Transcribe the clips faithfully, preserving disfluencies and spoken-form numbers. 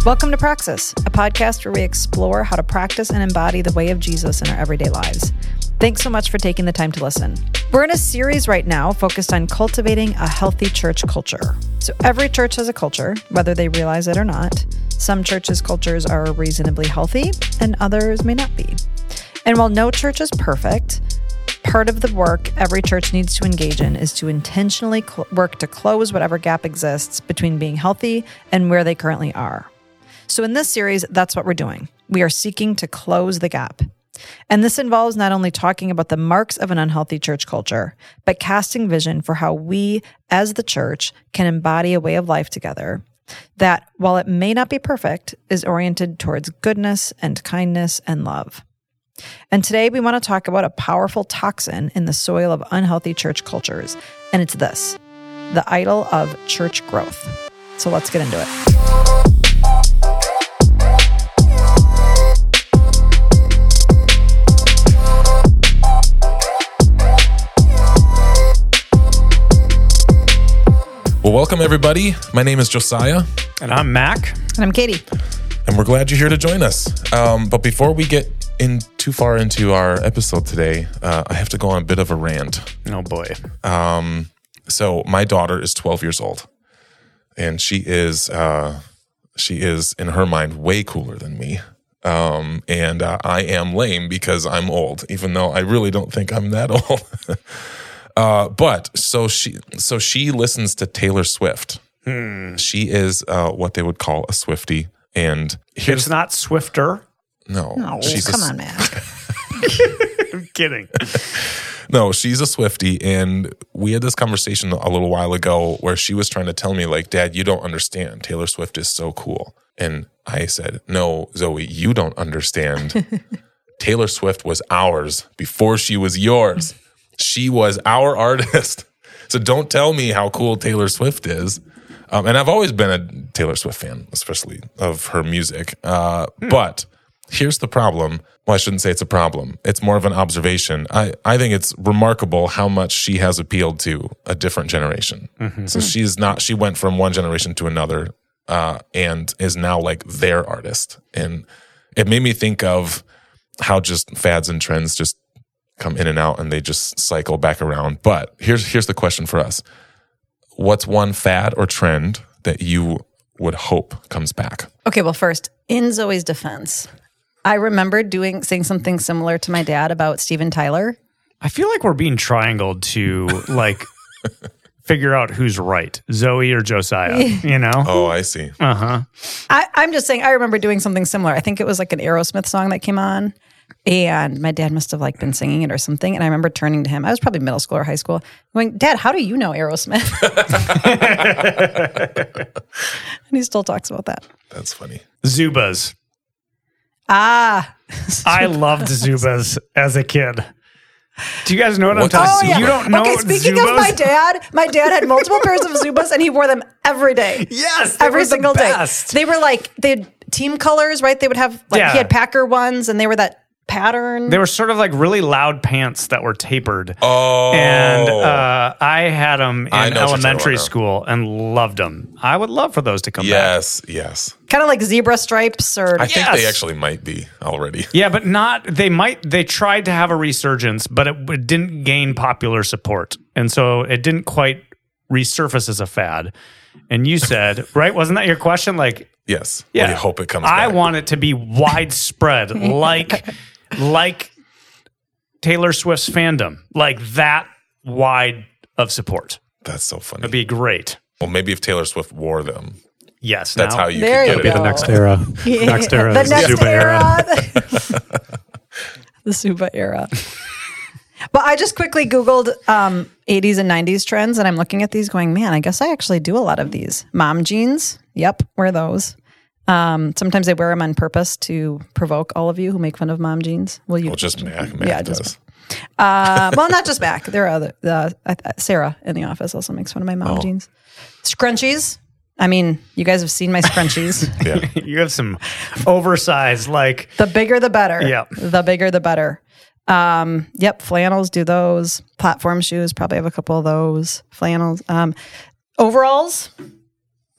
Welcome to Praxis, a podcast where we explore how to practice and embody the way of Jesus in our everyday lives. Thanks so much for taking the time to listen. We're in a series right now focused on cultivating a healthy church culture. So every church has a culture, whether they realize it or not. Some churches' cultures are reasonably healthy, and others may not be. And while no church is perfect, part of the work every church needs to engage in is to intentionally cl- work to close whatever gap exists between being healthy and where they currently are. So in this series, that's what we're doing. We are seeking to close the gap. And this involves not only talking about the marks of an unhealthy church culture, but casting vision for how we, as the church, can embody a way of life together that, while it may not be perfect, is oriented towards goodness and kindness and love. And today we want to talk about a powerful toxin in the soil of unhealthy church cultures, and it's this, the idol of church growth. So let's get into it. Well, welcome everybody. My name is Josiah. And I'm Mac. And I'm Katie. And we're glad you're here to join us. Um, but before we get in too far into our episode today, uh, I have to go on a bit of a rant. Oh boy. Um, so my daughter is twelve years old. And she is, uh, she is, in her mind, way cooler than me. Um, and uh, I am lame because I'm old, even though I really don't think I'm that old. Uh, but so she, so she listens to Taylor Swift. Hmm. She is uh, what they would call a Swiftie, and here's It's not Swifter. no, No, she's come a, on, man. I'm kidding. no, she's a Swiftie, and we had this conversation a little while ago where she was trying to tell me, like, Dad, you don't understand. Taylor Swift is so cool, and I said, no, Zoe, you don't understand. Taylor Swift was ours before she was yours. She was our artist. So don't tell me how cool Taylor Swift is. Um, and I've always been a Taylor Swift fan, especially of her music. Uh, hmm. But here's the problem. Well, I shouldn't say it's a problem. It's more of an observation. I, I think it's remarkable how much she has appealed to a different generation. Mm-hmm. So she's not, she went from one generation to another uh, and is now like their artist. And it made me think of how just fads and trends just come in and out and they just cycle back around. But here's here's the question for us. What's one fad or trend that you would hope comes back? Okay, well, first, in Zoe's defense, I remember doing saying something similar to my dad about Steven Tyler. I feel like we're being triangled to like figure out who's right, Zoe or Josiah, you know? Oh, I see. Uh-huh. I, I'm just saying I remember doing something similar. I think it was like an Aerosmith song that came on. And my dad must have like been singing it or something. And I remember turning to him. I was probably middle school or high school. Going, Dad, how do you know Aerosmith? And he still talks about that. That's funny. Zubaz. Ah. I loved Zubaz as a kid. Do you guys know what, What I'm talking is about? Oh, yeah. You don't know Okay, speaking Zubaz? of my dad, my dad had multiple pairs of Zubaz and he wore them every day. Yes, they every were the single best. day. They were like, they had team colors, right? They would have, like, Yeah. he had Packer ones and they were that pattern. They were sort of like really loud pants that were tapered. Oh. And uh, I had them I in know what you're elementary talking about. school and loved them. I would love for those to come back. Yes, yes. Kind of like zebra stripes or... I think Yes. they actually might be already. Yeah, but not, they might, they tried to have a resurgence, but it, it didn't gain popular support. And so it didn't quite resurface as a fad. And you said, right? Wasn't that your question? Like, Yes. yeah, Well, you hope it comes I back. want it to be widespread, like, like Taylor Swift's fandom, like that wide of support. That's so funny. It'd be great. Well, maybe if Taylor Swift wore them, Yes. that's now, how you There could you get it. go. The next era. Yeah. Next era The is next Zuba era. era. The Zuba era. But I just quickly Googled um, eighties and nineties trends, and I'm looking at these going, man, I guess I actually do a lot of these. Mom jeans. Yep, wear those. Um, sometimes I wear them on purpose to provoke all of you who make fun of mom jeans. Will you? Well, just Mac. Mac Yeah, does. just- Uh, well, not just Mac. There are other. Uh, uh, Sarah in the office also makes fun of my mom Oh. jeans. Scrunchies. I mean, you guys have seen my scrunchies. Yeah. you have some oversized, like, The bigger, the better. Yep. The bigger, the better. Um, yep, flannels, do those. Platform shoes, probably have a couple of those. Flannels. Um, overalls. mm,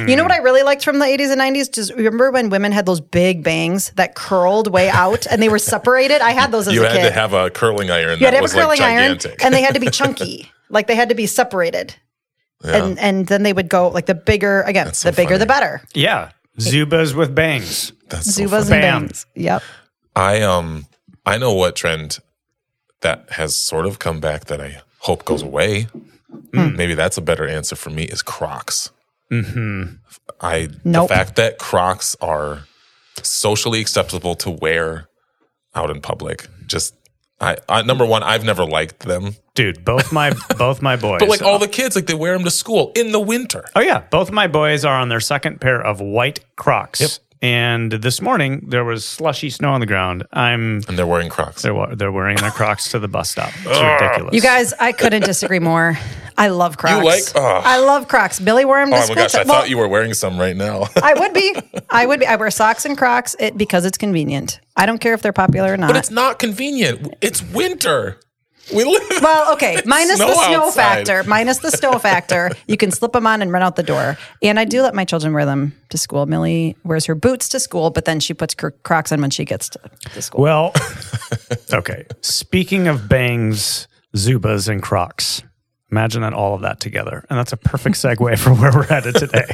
You know what I really liked from the eighties and nineties? Just remember when women had those big bangs that curled way out and they were separated? I had those as you a kid. You had to have a curling iron you that had was to have a curling like iron, gigantic. and they had to be chunky. Like they had to be separated. Yeah. And and then they would go, like the bigger, again, That's so the bigger funny. the better. Yeah. Zubas with bangs. That's so Zubas funny. and bangs. Yep. I um I know what trend that has sort of come back that I hope goes away. Hmm. Maybe that's a better answer for me is Crocs. Mm-hmm. I Nope. the fact that Crocs are socially acceptable to wear out in public. Just I, I number one, I've never liked them. Dude, both my both my boys. But like all the kids, like they wear them to school in the winter. Oh yeah, both my boys are on their second pair of white Crocs. Yep. And this morning there was slushy snow on the ground. I'm And they're wearing Crocs. they're wa- they're wearing their Crocs to the bus stop. It's ridiculous. You guys, I couldn't disagree more. I love Crocs. You like- oh. I love Crocs. Billy wore them to Oh my school. gosh, I t- well, thought you were wearing some right now. I would be. I would be. I wear socks and Crocs it, because it's convenient. I don't care if they're popular or not. But it's not convenient. It's winter. We live. Well, okay, minus snow the snow outside. factor. Minus the snow factor. You can slip them on and run out the door. And I do let my children wear them to school. Millie wears her boots to school, but then she puts cr- Crocs on when she gets to, to school. Well, okay. Speaking of bangs, Zubas, and Crocs, imagine that all of that together, and that's a perfect segue for where we're headed today.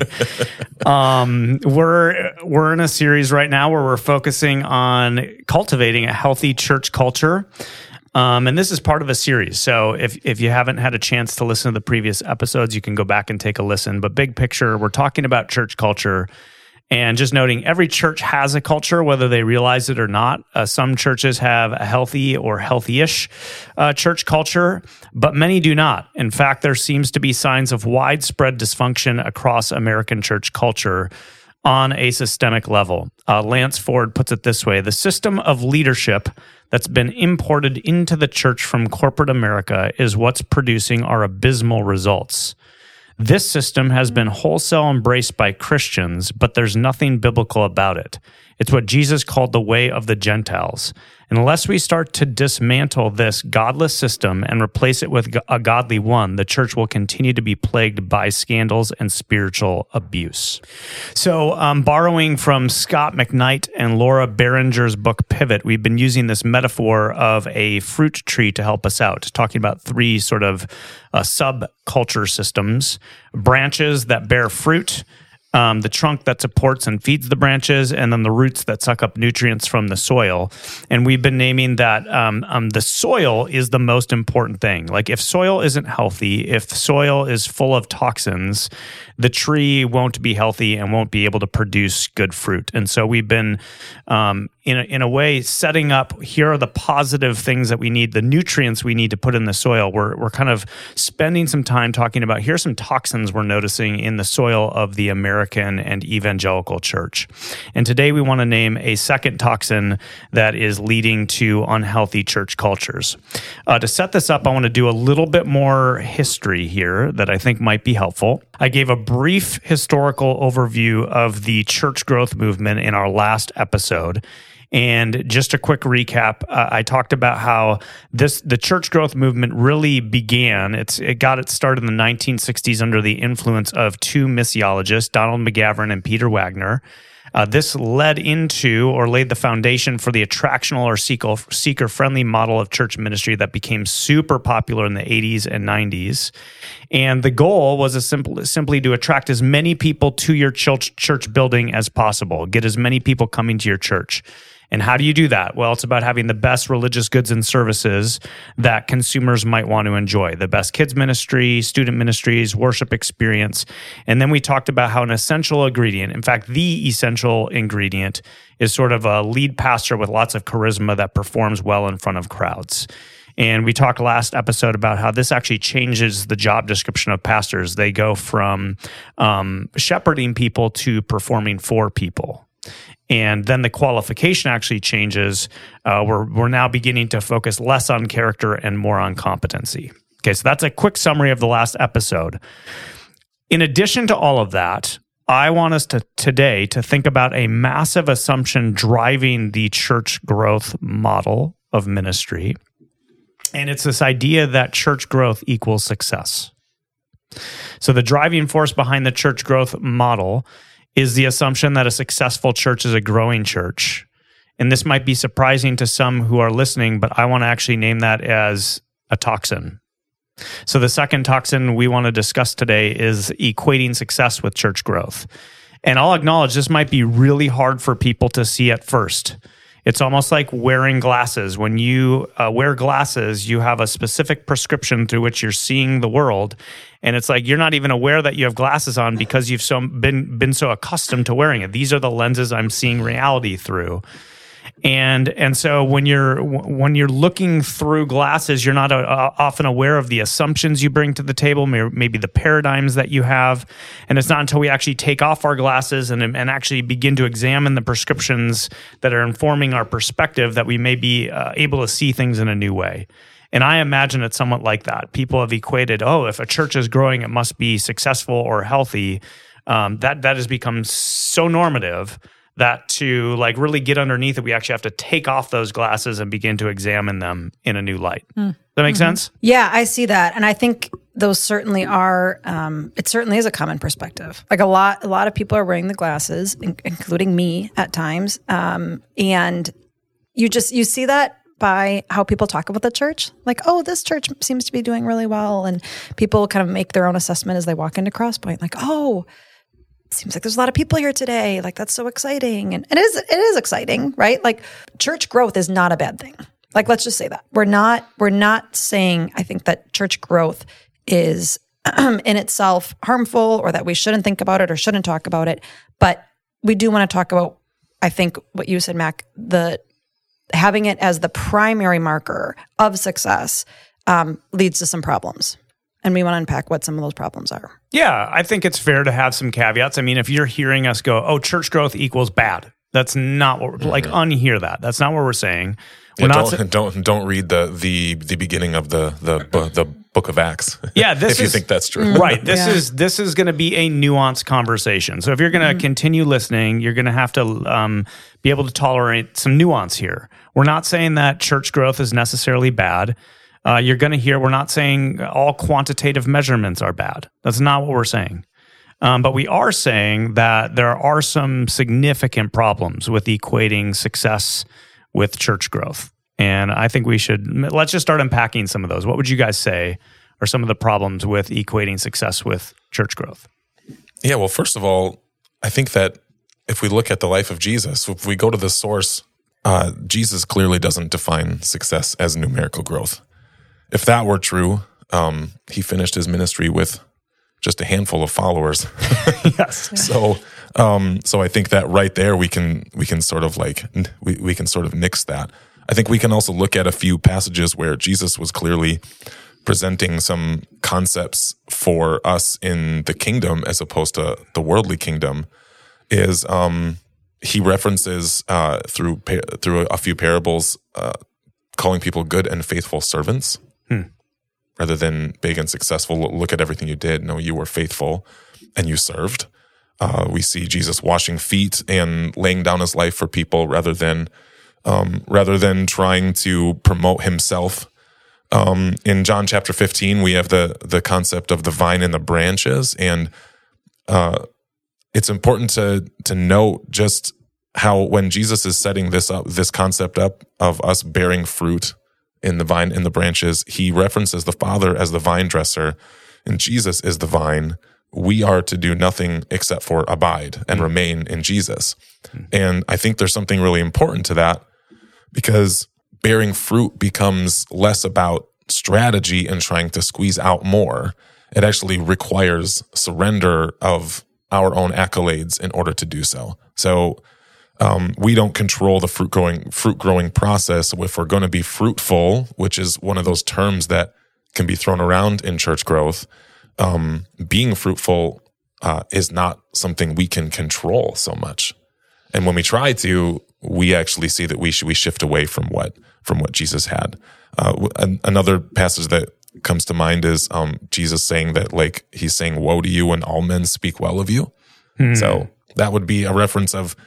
Um, we're we're in a series right now where we're focusing on cultivating a healthy church culture. Um, and this is part of a series. So if if you haven't had a chance to listen to the previous episodes, you can go back and take a listen. But big picture, we're talking about church culture. And just noting, every church has a culture, whether they realize it or not. Uh, some churches have a healthy or healthy-ish uh, church culture, but many do not. In fact, there seems to be signs of widespread dysfunction across American church culture on a systemic level. Uh, Lance Ford puts it this way: the system of leadership that's been imported into the church from corporate America is what's producing our abysmal results. This system has been wholesale embraced by Christians, but there's nothing biblical about it. It's what Jesus called the way of the Gentiles. Unless we start to dismantle this godless system and replace it with a godly one, the church will continue to be plagued by scandals and spiritual abuse. So, um, borrowing from Scott McKnight and Laura Barringer's book Pivot, we've been using this metaphor of a fruit tree to help us out, talking about three sort of uh, subculture systems: branches that bear fruit, Um, the trunk that supports and feeds the branches, and then the roots that suck up nutrients from the soil. And we've been naming that um, um, the soil is the most important thing. Like if soil isn't healthy, if soil is full of toxins, the tree won't be healthy and won't be able to produce good fruit. And so we've been, um, in a, in a way, setting up, here are the positive things that we need, the nutrients we need to put in the soil. We're, we're kind of spending some time talking about, here's some toxins we're noticing in the soil of the American and evangelical church. And today we want to name a second toxin that is leading to unhealthy church cultures. Uh, to set this up, I want to do a little bit more history here that I think might be helpful. I gave a brief historical overview of the church growth movement in our last episode. And just a quick recap, uh, I talked about how this the church growth movement really began. It's it got its start in the nineteen sixties under the influence of two missiologists, Donald McGavran and Peter Wagner. Uh, this led into or laid the foundation for the attractional or seeker, seeker-friendly model of church ministry that became super popular in the eighties and nineties. And the goal was a simple, simply to attract as many people to your church, church building as possible, get as many people coming to your church. And how do you do that? Well, it's about having the best religious goods and services that consumers might want to enjoy. The best kids ministry, student ministries, worship experience. And then we talked about how an essential ingredient, in fact, the essential ingredient, is sort of a lead pastor with lots of charisma that performs well in front of crowds. And we talked last episode about how this actually changes the job description of pastors. They go from um, shepherding people to performing for people. And then the qualification actually changes. Uh, we're we're now beginning to focus less on character and more on competency. Okay, so that's a quick summary of the last episode. In addition to all of that, I want us to today to think about a massive assumption driving the church growth model of ministry. And it's this idea that church growth equals success. So the driving force behind the church growth model is the assumption that a successful church is a growing church. And this might be surprising to some who are listening, but I want to actually name that as a toxin. So the second toxin we want to discuss today is equating success with church growth. And I'll acknowledge this might be really hard for people to see at first. It's almost like wearing glasses. When you uh, wear glasses, you have a specific prescription through which you're seeing the world. And it's like you're not even aware that you have glasses on because you've so been been so accustomed to wearing it. These are the lenses I'm seeing reality through. And and so when you're when you're looking through glasses, you're not uh, often aware of the assumptions you bring to the table, maybe the paradigms that you have. And it's not until we actually take off our glasses and and actually begin to examine the prescriptions that are informing our perspective that we may be uh, able to see things in a new way. And I imagine it's somewhat like that. People have equated, oh, if a church is growing, it must be successful or healthy. Um, that that has become so normative that to like really get underneath it, we actually have to take off those glasses and begin to examine them in a new light. Mm. Does that make mm-hmm. sense? Yeah, I see that. And I think those certainly are, um, it certainly is a common perspective. Like a lot, a lot of people are wearing the glasses, in, including me at times. Um, and you just, you see that by how people talk about the church. Like, oh, this church seems to be doing really well. And people kind of make their own assessment as they walk into Crosspoint. Like, oh, seems like there's a lot of people here today. Like, that's so exciting. And it is, it is exciting, right? Like, church growth is not a bad thing. Like, let's just say that. We're not, we're not saying, I think, that church growth is in itself harmful or that we shouldn't think about it or shouldn't talk about it. But we do want to talk about, I think, what you said, Mac, the having it as the primary marker of success um, leads to some problems. And we want to unpack what some of those problems are. Yeah, I think it's fair to have some caveats. I mean, if you're hearing us go, oh, church growth equals bad, that's not what we're, mm-hmm. like, unhear that. That's not what we're saying. We're yeah, not don't, sa- don't don't read the the the beginning of the the the book of Acts. Yeah, this if is, you think that's true. Right. This yeah. is this is going to be a nuanced conversation. So if you're going to mm-hmm. continue listening, you're going to have to um, be able to tolerate some nuance here. We're not saying that church growth is necessarily bad. Uh, you're going to hear, we're not saying all quantitative measurements are bad. That's not what we're saying. Um, but we are saying that there are some significant problems with equating success with church growth. And I think we should, let's just start unpacking some of those. What would you guys say are some of the problems with equating success with church growth? Yeah, well, first of all, I think that if we look at the life of Jesus, if we go to the source, uh, Jesus clearly doesn't define success as numerical growth. If that were true, um, he finished his ministry with just a handful of followers. Yes. So, um, so I think that right there we can we can sort of like we we can sort of nix that. I think we can also look at a few passages where Jesus was clearly presenting some concepts for us in the kingdom as opposed to the worldly kingdom. Is um, he references uh, through through a few parables uh, calling people good and faithful servants. Hmm. Rather than big and successful, look at everything you did. No, you were faithful and you served. Uh, we see Jesus washing feet and laying down his life for people rather than um, rather than trying to promote himself. Um, in John chapter fifteen, we have the the concept of the vine and the branches, and uh, it's important to to note just how when Jesus is setting this up, this concept up of us bearing fruit in the vine, in the branches, he references the Father as the vine dresser, and Jesus is the vine. We are to do nothing except for abide and remain in Jesus. And I think there's something really important to that, because bearing fruit becomes less about strategy and trying to squeeze out more. It actually requires surrender of our own accolades in order to do so. So Um, we don't control the fruit growing fruit growing process. If we're going to be fruitful, which is one of those terms that can be thrown around in church growth, um, being fruitful uh, is not something we can control so much. And when we try to, we actually see that we should we shift away from what from what Jesus had. Uh, an, another passage that comes to mind is um, Jesus saying that, like, he's saying, "Woe to you when all men speak well of you." Hmm. So that would be a reference of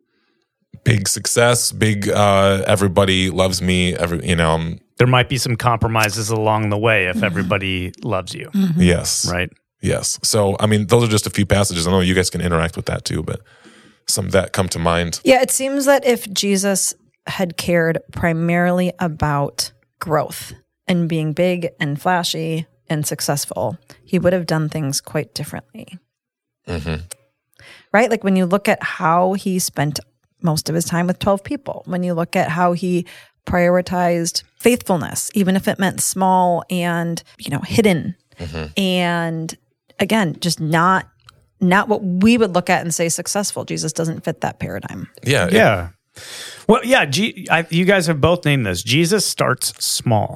big success, big, uh, everybody loves me, every, you know. Um, there might be some compromises along the way if everybody loves you. Mm-hmm. Yes. Right? Yes. So, I mean, those are just a few passages. I know you guys can interact with that too, but some that come to mind. Yeah, it seems that if Jesus had cared primarily about growth and being big and flashy and successful, he would have done things quite differently. Mm-hmm. Right? Like when you look at how he spent most of his time with twelve people, when you look at how he prioritized faithfulness, even if it meant small and, you know, hidden, mm-hmm. and again, just not not what we would look at and say successful. Jesus doesn't fit that paradigm. Yeah. It, yeah. Well, yeah, G, I, you guys have both named this. Jesus starts small.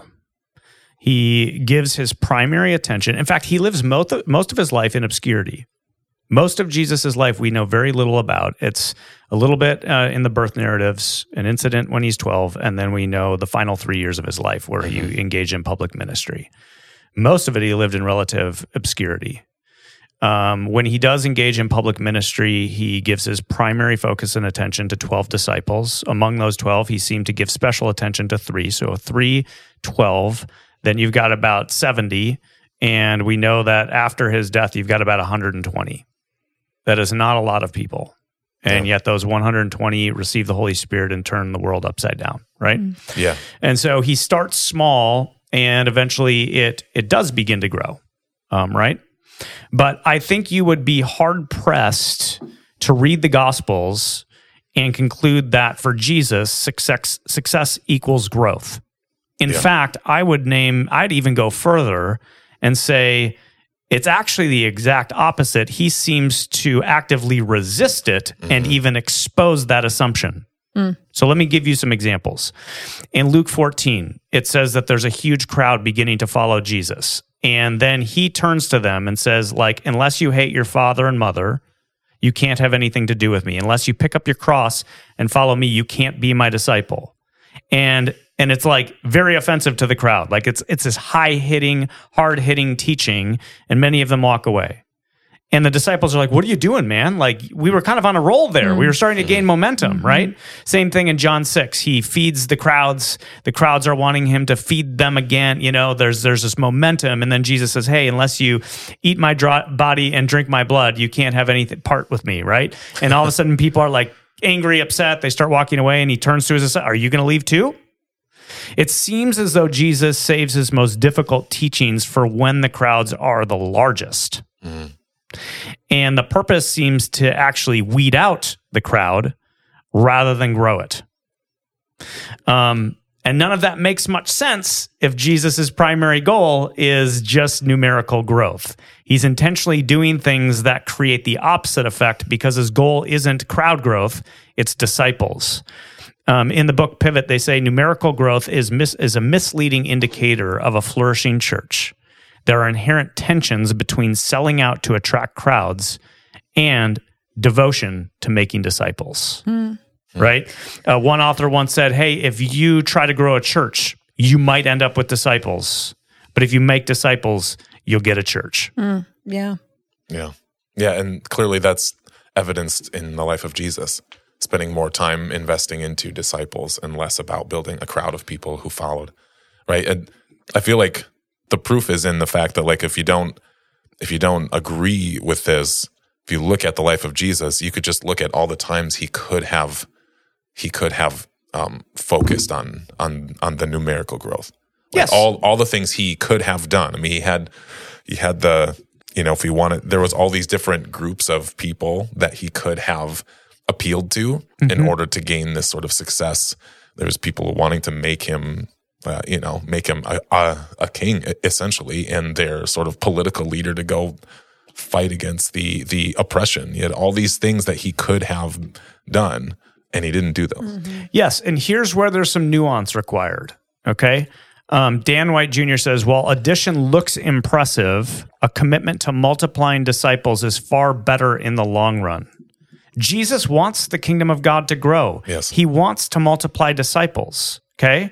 He gives his primary attention. In fact, he lives most of, most of his life in obscurity. Most of Jesus' life we know very little about. It's a little bit uh, in the birth narratives, an incident when he's twelve, and then we know the final three years of his life where mm-hmm. he engaged in public ministry. Most of it he lived in relative obscurity. Um, when he does engage in public ministry, he gives his primary focus and attention to twelve disciples. Among those twelve, he seemed to give special attention to three. So three, twelve, then you've got about seventy, and we know that after his death, you've got about one hundred twenty. That is not a lot of people. And yeah. yet those one hundred twenty receive the Holy Spirit and turn the world upside down, right? Mm. Yeah. And so he starts small, and eventually it it does begin to grow, um, right? But I think you would be hard-pressed to read the Gospels and conclude that for Jesus, success success equals growth. In yeah. fact, I would name, I'd even go further and say it's actually the exact opposite. He seems to actively resist it mm-hmm. and even expose that assumption. Mm. So let me give you some examples. In Luke fourteen, it says that there's a huge crowd beginning to follow Jesus. And then he turns to them and says, like, unless you hate your father and mother, you can't have anything to do with me. Unless you pick up your cross and follow me, you can't be my disciple. And and it's like very offensive to the crowd. Like it's it's this high-hitting, hard-hitting teaching, and many of them walk away. And the disciples are like, what are you doing, man? Like, we were kind of on a roll there. Mm-hmm. We were starting to gain momentum, mm-hmm. right? Same thing in John six. He feeds the crowds. The crowds are wanting him to feed them again. You know, there's there's this momentum. And then Jesus says, hey, unless you eat my dro- body and drink my blood, you can't have any part with me, right? And all of a sudden, people are like angry, upset. They start walking away, and he turns to his disciples, are you going to leave too? It seems as though Jesus saves his most difficult teachings for when the crowds are the largest. Mm-hmm. And the purpose seems to actually weed out the crowd rather than grow it. Um, and none of that makes much sense if Jesus' primary goal is just numerical growth. He's intentionally doing things that create the opposite effect because his goal isn't crowd growth, it's disciples. Um, in the book Pivot, they say numerical growth is mis- is a misleading indicator of a flourishing church. There are inherent tensions between selling out to attract crowds and devotion to making disciples, mm. right? Uh, one author once said, hey, if you try to grow a church, you might end up with disciples. But if you make disciples, you'll get a church. Mm. Yeah. Yeah. Yeah, and clearly that's evidenced in the life of Jesus, spending more time investing into disciples and less about building a crowd of people who followed, right? And I feel like the proof is in the fact that, like, if you don't, if you don't agree with this, if you look at the life of Jesus, you could just look at all the times he could have, he could have um, focused on on on the numerical growth. Like yes, all all the things he could have done. I mean, he had he had the, you know, if he wanted, there was all these different groups of people that he could have appealed to mm-hmm. in order to gain this sort of success. There's people wanting to make him. Uh, you know, make him a, a, a king, essentially, and their sort of political leader to go fight against the the oppression. He had all these things that he could have done, and he didn't do those. Mm-hmm. Yes, and here's where there's some nuance required, okay? Um, Dan White Junior says, while addition looks impressive, a commitment to multiplying disciples is far better in the long run. Jesus wants the kingdom of God to grow. Yes. He wants to multiply disciples, okay?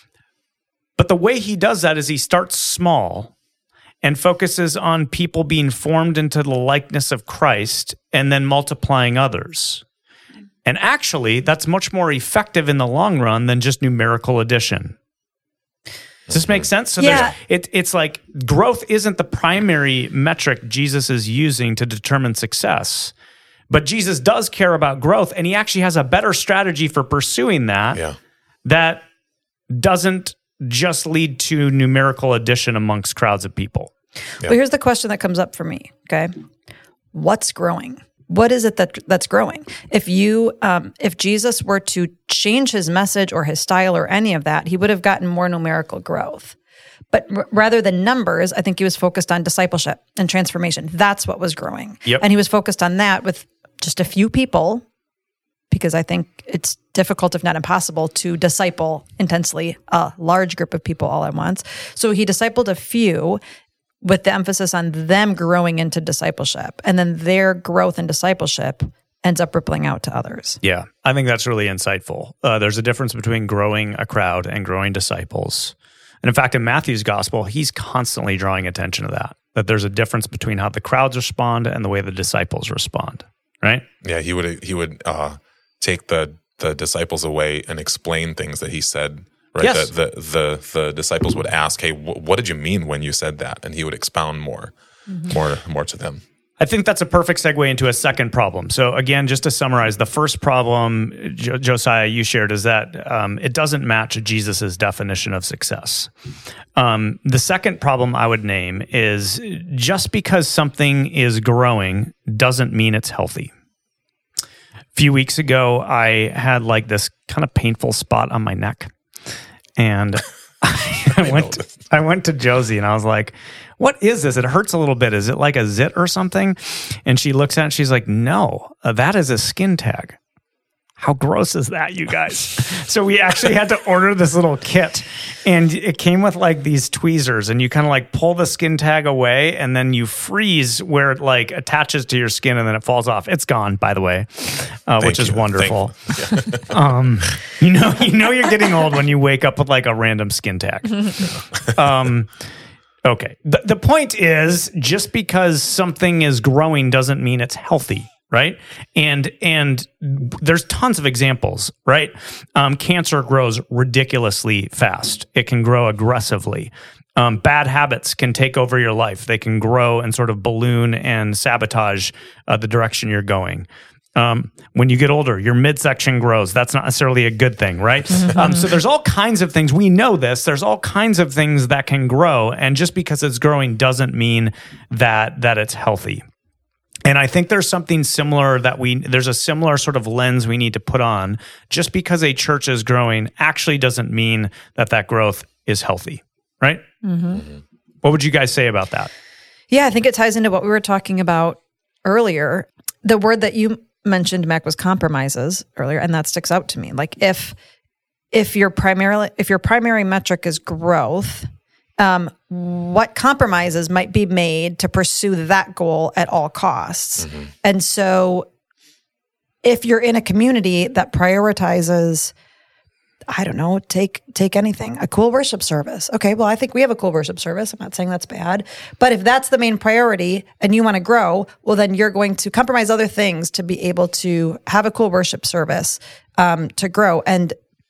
But the way he does that is he starts small and focuses on people being formed into the likeness of Christ and then multiplying others. And actually, that's much more effective in the long run than just numerical addition. Does this make sense? So Yeah. there's- it, it's like growth isn't the primary metric Jesus is using to determine success, but Jesus does care about growth, and he actually has a better strategy for pursuing that Yeah. that doesn't just lead to numerical addition amongst crowds of people. Well, here's the question that comes up for me, okay? What's growing? What is it that that's growing? If you, um, if Jesus were to change his message or his style or any of that, he would have gotten more numerical growth. But r- rather than numbers, I think he was focused on discipleship and transformation. That's what was growing. Yep. And he was focused on that with just a few people, because I think it's difficult, if not impossible, to disciple intensely a large group of people all at once. So he discipled a few, with the emphasis on them growing into discipleship. And then their growth in discipleship ends up rippling out to others. Yeah, I think that's really insightful. Uh, there's a difference between growing a crowd and growing disciples. And in fact, in Matthew's gospel, he's constantly drawing attention to that, that there's a difference between how the crowds respond and the way the disciples respond, right? Yeah, he would he would uh, take the the disciples away and explain things that he said. Right, Yes. the, the the the disciples would ask, "Hey, wh- what did you mean when you said that?" And he would expound more, more, more to them. I think that's a perfect segue into a second problem. So again, just to summarize, the first problem, Jo- Josiah, you shared, is that um, it doesn't match Jesus's definition of success. Um, the second problem I would name is just because something is growing doesn't mean it's healthy. A few weeks ago, I had like this kind of painful spot on my neck. And I went to, I went to Josie and I was like, what is this? It hurts a little bit. Is it like a zit or something? And she looks at it and she's like, no, uh, that is a skin tag. How gross is that, you guys? So we actually had to order this little kit, and it came with like these tweezers, and you kind of like pull the skin tag away, and then you freeze where it like attaches to your skin, and then it falls off. It's gone, by the way, uh, which is you. wonderful. um, you know, you know you're getting old when you wake up with like a random skin tag. Um, okay. The, the point is, just because something is growing doesn't mean it's healthy. Right. And and there's tons of examples, right? Um, cancer grows ridiculously fast. It can grow aggressively. Um, bad habits can take over your life. They can grow and sort of balloon and sabotage uh, the direction you're going. Um, when you get older, your midsection grows. That's not necessarily a good thing, right? um, so there's all kinds of things. We know this. There's all kinds of things that can grow. And just because it's growing doesn't mean that that it's healthy. And I think there's something similar that we, there's a similar sort of lens we need to put on. Just because a church is growing actually doesn't mean that that growth is healthy, right? Mm-hmm. What would you guys say about that? Yeah, I think it ties into what we were talking about earlier. The word that you mentioned, Mac, was compromises earlier, and that sticks out to me. Like if if your primarily if your primary metric is growth, um, what compromises might be made to pursue that goal at all costs? Mm-hmm. And so if you're in a community that prioritizes, I don't know, take take anything, a cool worship service. Okay, well, I think we have a cool worship service. I'm not saying that's bad. But if that's the main priority and you want to grow, well, then you're going to compromise other things to be able to have a cool worship service um, to grow. And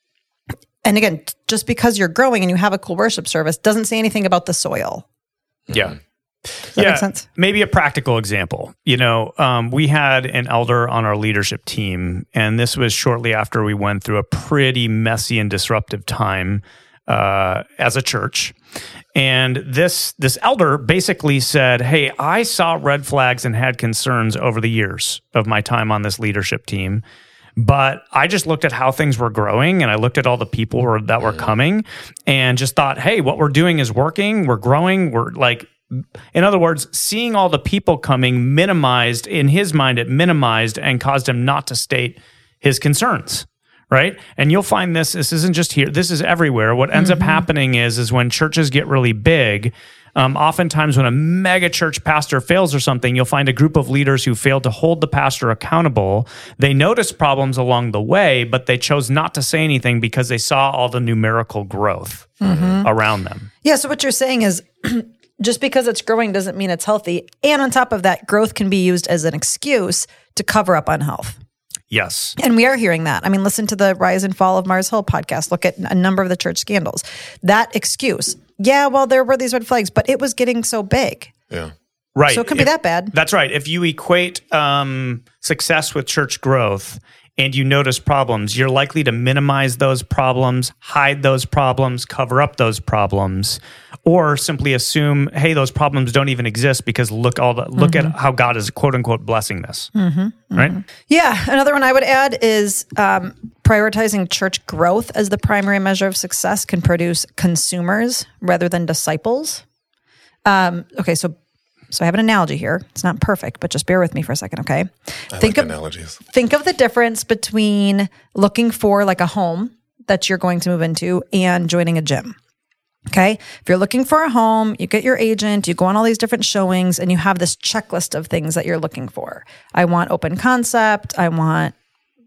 And again, just because you're growing and you have a cool worship service doesn't say anything about the soil. Yeah. Does that yeah, make sense? Maybe a practical example. You know, um, we had an elder on our leadership team, and this was shortly after we went through a pretty messy and disruptive time uh, as a church. And this this elder basically said, hey, I saw red flags and had concerns over the years of my time on this leadership team. But I just looked at how things were growing, and I looked at all the people were, that were coming, and just thought, hey, what we're doing is working. We're growing. We're like, in other words, seeing all the people coming minimized, in his mind, it minimized and caused him not to state his concerns, right? And you'll find this, this isn't just here, this is everywhere. What ends mm-hmm. up happening is, is when churches get really big, Um, oftentimes when a mega church pastor fails or something, you'll find a group of leaders who failed to hold the pastor accountable. They noticed problems along the way, but they chose not to say anything because they saw all the numerical growth mm-hmm. around them. Yeah, so what you're saying is just because it's growing doesn't mean it's healthy. And on top of that, growth can be used as an excuse to cover up unhealth. Yes. And we are hearing that. I mean, listen to the Rise and Fall of Mars Hill podcast. Look at a number of the church scandals. That excuse, yeah, well, there were these red flags, but it was getting so big. Yeah. Right. So it could if, be that bad. That's right. If you equate um, success with church growth and you notice problems, you're likely to minimize those problems, hide those problems, cover up those problems, or simply assume, hey, those problems don't even exist because look all the, look mm-hmm. at how God is quote unquote blessing this. Mm-hmm. Right? Mm-hmm. Yeah. Another one I would add is um, prioritizing church growth as the primary measure of success can produce consumers rather than disciples. Um, okay, so So I have an analogy here. It's not perfect, but just bear with me for a second, okay? I think like of, analogies. Think of the difference between looking for like a home that you're going to move into and joining a gym, okay? If you're looking for a home, you get your agent, you go on all these different showings, and you have this checklist of things that you're looking for. I want open concept. I want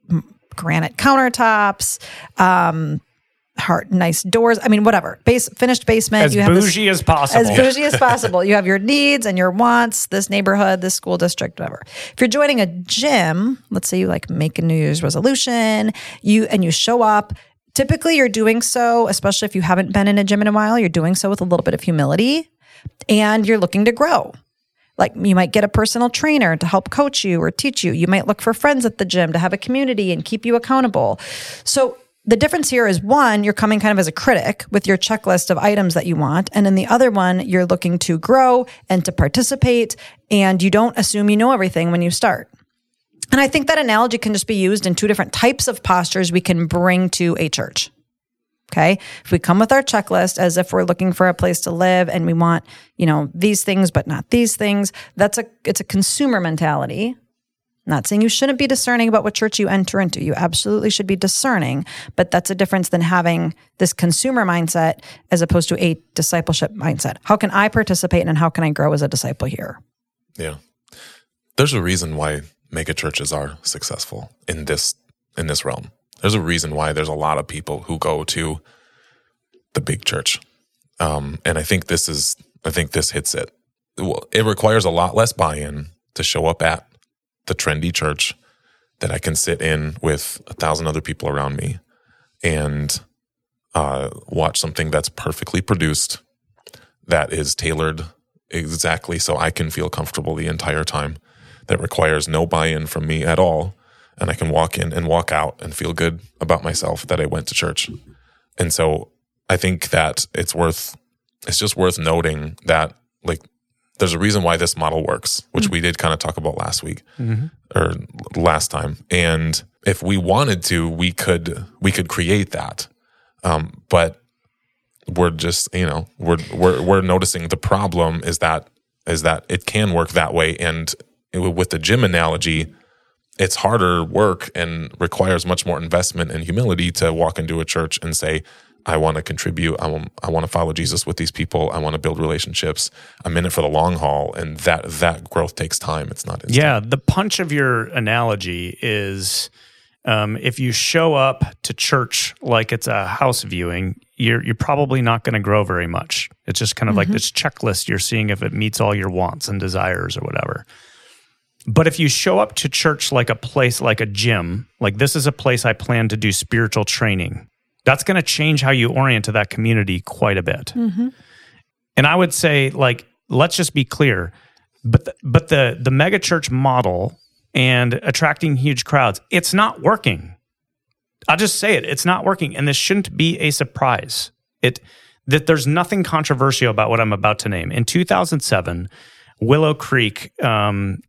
granite countertops, um, Heart, nice doors. I mean, whatever. Base, finished basement. As you have bougie this, as possible. As bougie as possible. You have your needs and your wants, this neighborhood, this school district, whatever. If you're joining a gym, let's say you like make a New Year's resolution, you and you show up, typically you're doing so, especially if you haven't been in a gym in a while, you're doing so with a little bit of humility and you're looking to grow. Like you might get a personal trainer to help coach you or teach you. You might look for friends at the gym to have a community and keep you accountable. So the difference here is one, you're coming kind of as a critic with your checklist of items that you want. And in the other one, you're looking to grow and to participate. And you don't assume you know everything when you start. And I think that analogy can just be used in two different types of postures we can bring to a church. Okay. If we come with our checklist as if we're looking for a place to live and we want, you know, these things, but not these things, that's a, it's a consumer mentality. Not saying you shouldn't be discerning about what church you enter into. You absolutely should be discerning, but that's a difference than having this consumer mindset as opposed to a discipleship mindset. How can I participate and how can I grow as a disciple here? Yeah. There's a reason why mega churches are successful in this in this realm. There's a reason why there's a lot of people who go to the big church. Um, and I think this is I think this hits it. It requires a lot less buy-in to show up at the trendy church that I can sit in with a thousand other people around me and uh, watch something that's perfectly produced, that is tailored exactly so I can feel comfortable the entire time, that requires no buy-in from me at all, and I can walk in and walk out and feel good about myself that I went to church. And so I think that it's worth, it's just worth noting that like there's a reason why this model works, which mm-hmm. we did kind of talk about last week mm-hmm. or last time. And if we wanted to, we could we could create that. Um, but we're just, you know, we're we're we're noticing the problem is that is that it can work that way. And it, with the gym analogy, it's harder work and requires much more investment and humility to walk into a church and say, I want to contribute. I want, I want to follow Jesus with these people. I want to build relationships. I'm in it for the long haul, and that that growth takes time. It's not instant. Yeah, the punch of your analogy is um, if you show up to church like it's a house viewing, you're you're probably not going to grow very much. It's just kind of mm-hmm. like this checklist. You're seeing if it meets all your wants and desires or whatever. But if you show up to church like a place, like a gym, like this is a place I plan to do spiritual training, that's going to change how you orient to that community quite a bit. Mm-hmm. And I would say, like, let's just be clear, but the, but the the mega church model and attracting huge crowds, it's not working. I'll just say it, it's not working, and this shouldn't be a surprise. It that there's nothing controversial about what I'm about to name. In two thousand seven, Willow Creek, um,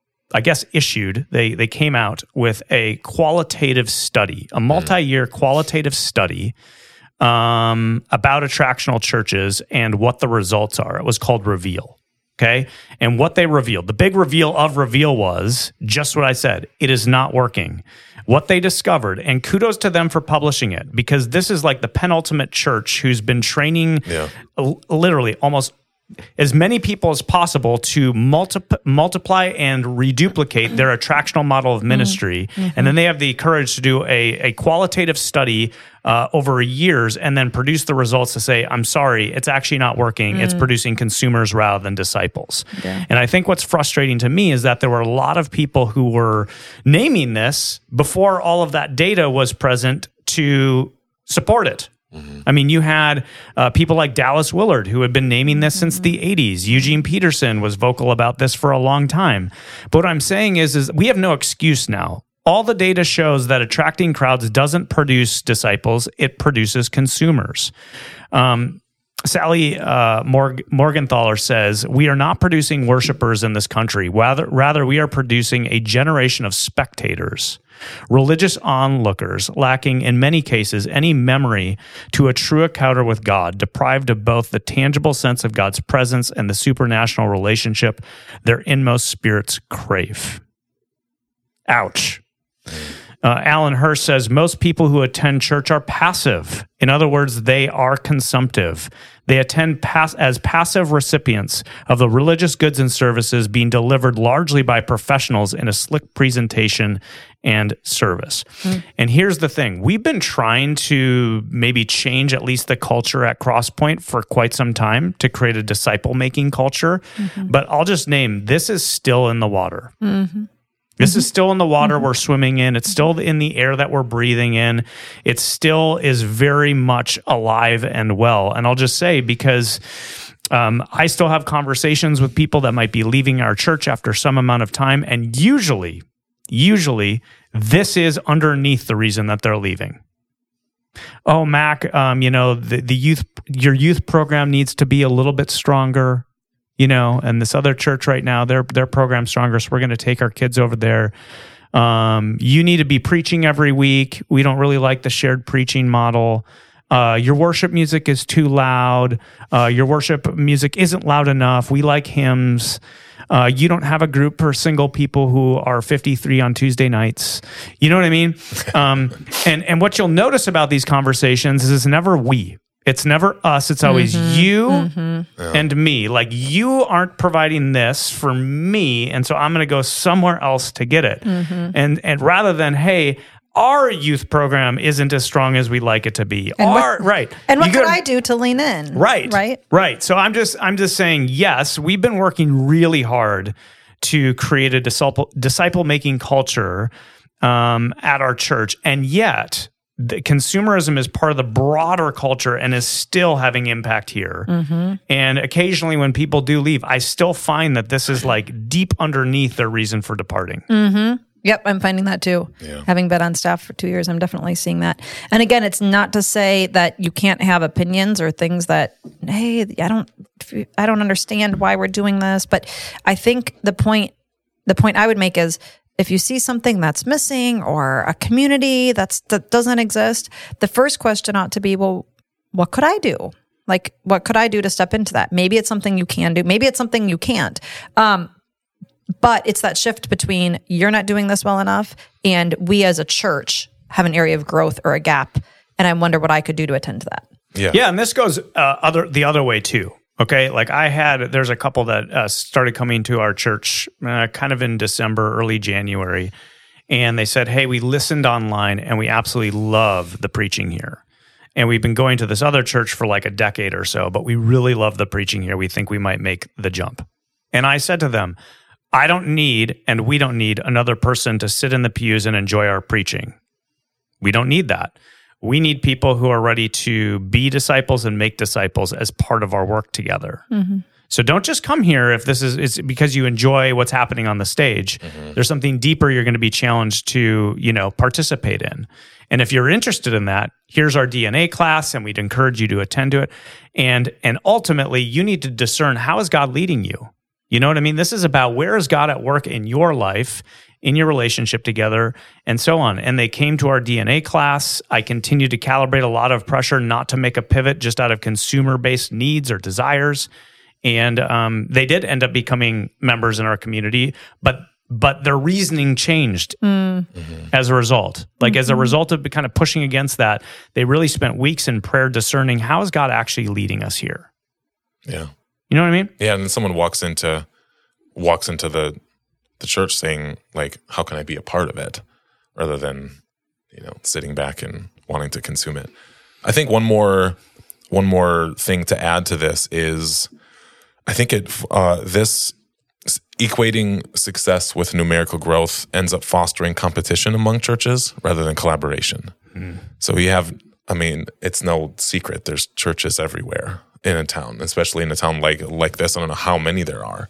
I guess, issued, they they came out with a qualitative study, a multi-year qualitative study um, about attractional churches and what the results are. It was called Reveal, okay? And what they revealed, the big reveal of Reveal was just what I said. It is not working. What they discovered, and kudos to them for publishing it, because this is like the penultimate church who's been training yeah. l- literally almost as many people as possible to multiply, multiply and reduplicate their attractional model of ministry. Mm-hmm. And then they have the courage to do a, a qualitative study uh, over years and then produce the results to say, I'm sorry, it's actually not working. Mm. It's producing consumers rather than disciples. Yeah. And I think what's frustrating to me is that there were a lot of people who were naming this before all of that data was present to support it. Mm-hmm. I mean, you had uh, people like Dallas Willard who had been naming this since the eighties. Eugene Peterson was vocal about this for a long time. But what I'm saying is, is we have no excuse now. All the data shows that attracting crowds doesn't produce disciples, it produces consumers. Um, Sally uh, Morg- Morgenthaler says, we are not producing worshipers in this country. Rather, rather, we are producing a generation of spectators, religious onlookers, lacking in many cases any memory to a true encounter with God, deprived of both the tangible sense of God's presence and the supranational relationship their inmost spirits crave. Ouch. Uh, Alan Hirsch says, most people who attend church are passive. In other words, they are consumptive. They attend pass- as passive recipients of the religious goods and services being delivered largely by professionals in a slick presentation and service. Mm. And here's the thing. We've been trying to maybe change at least the culture at Crosspoint for quite some time to create a disciple-making culture. Mm-hmm. But I'll just name, this is still in the water. Mm-hmm. This is still in the water mm-hmm. we're swimming in. It's still in the air that we're breathing in. It still is very much alive and well. And I'll just say, because um, I still have conversations with people that might be leaving our church after some amount of time. And usually, usually, this is underneath the reason that they're leaving. Oh, Mac, um, you know, the, the youth, your youth program needs to be a little bit stronger. You know, and this other church right now, their their program's stronger, so we're going to take our kids over there. Um, you need to be preaching every week. We don't really like the shared preaching model. Uh, your worship music is too loud. Uh, your worship music isn't loud enough. We like hymns. Uh, you don't have a group for single people who are fifty-three on Tuesday nights. You know what I mean? Um, and and what you'll notice about these conversations is it's never we. It's never us. It's always mm-hmm, you mm-hmm. and me. Like, you aren't providing this for me, and so I'm going to go somewhere else to get it. Mm-hmm. And and rather than, hey, our youth program isn't as strong as we like it to be. And our, what, right. And what you could gotta, I do to lean in? Right. Right. Right. So I'm just I'm just saying, yes, we've been working really hard to create a disciple disciple making culture um, at our church, and yet the consumerism is part of the broader culture and is still having impact here. Mm-hmm. And occasionally when people do leave, I still find that this is like deep underneath their reason for departing. Mm-hmm. Yep, I'm finding that too. Yeah. Having been on staff for two years, I'm definitely seeing that. And again, it's not to say that you can't have opinions or things that, hey, I don't, I don't understand why we're doing this. But I think the point, the point I would make is, if you see something that's missing or a community that's that doesn't exist, the first question ought to be, well, what could I do? Like, what could I do to step into that? Maybe it's something you can do. Maybe it's something you can't. Um, but it's that shift between you're not doing this well enough and we as a church have an area of growth or a gap. And I wonder what I could do to attend to that. Yeah. Yeah. And this goes uh, other the other way too. Okay, like I had, there's a couple that uh, started coming to our church uh, kind of in December, early January, and they said, hey, we listened online and we absolutely love the preaching here. And we've been going to this other church for like a decade or so, but we really love the preaching here. We think we might make the jump. And I said to them, I don't need, and we don't need another person to sit in the pews and enjoy our preaching. We don't need that. We need people who are ready to be disciples and make disciples as part of our work together. Mm-hmm. So don't just come here if this is it's because you enjoy what's happening on the stage. Mm-hmm. There's something deeper you're going to be challenged to, you know, participate in. And if you're interested in that, here's our D N A class, and we'd encourage you to attend to it. And and ultimately, you need to discern, how is God leading you? You know what I mean? This is about, where is God at work in your life, in your relationship together, and so on. And they came to our D N A class. I continued to calibrate a lot of pressure not to make a pivot just out of consumer-based needs or desires. And um, they did end up becoming members in our community, but but their reasoning changed mm. mm-hmm. as a result. Like mm-hmm. as a result of kind of pushing against that, they really spent weeks in prayer discerning, how is God actually leading us here? Yeah. You know what I mean? Yeah, and then someone walks into walks into the the church saying, like, how can I be a part of it? Rather than, you know, sitting back and wanting to consume it. I think one more one more thing to add to this is I think it uh, this equating success with numerical growth ends up fostering competition among churches rather than collaboration. Mm. So we have, I mean, it's no secret. There's churches everywhere in a town, especially in a town like like this. I don't know how many there are.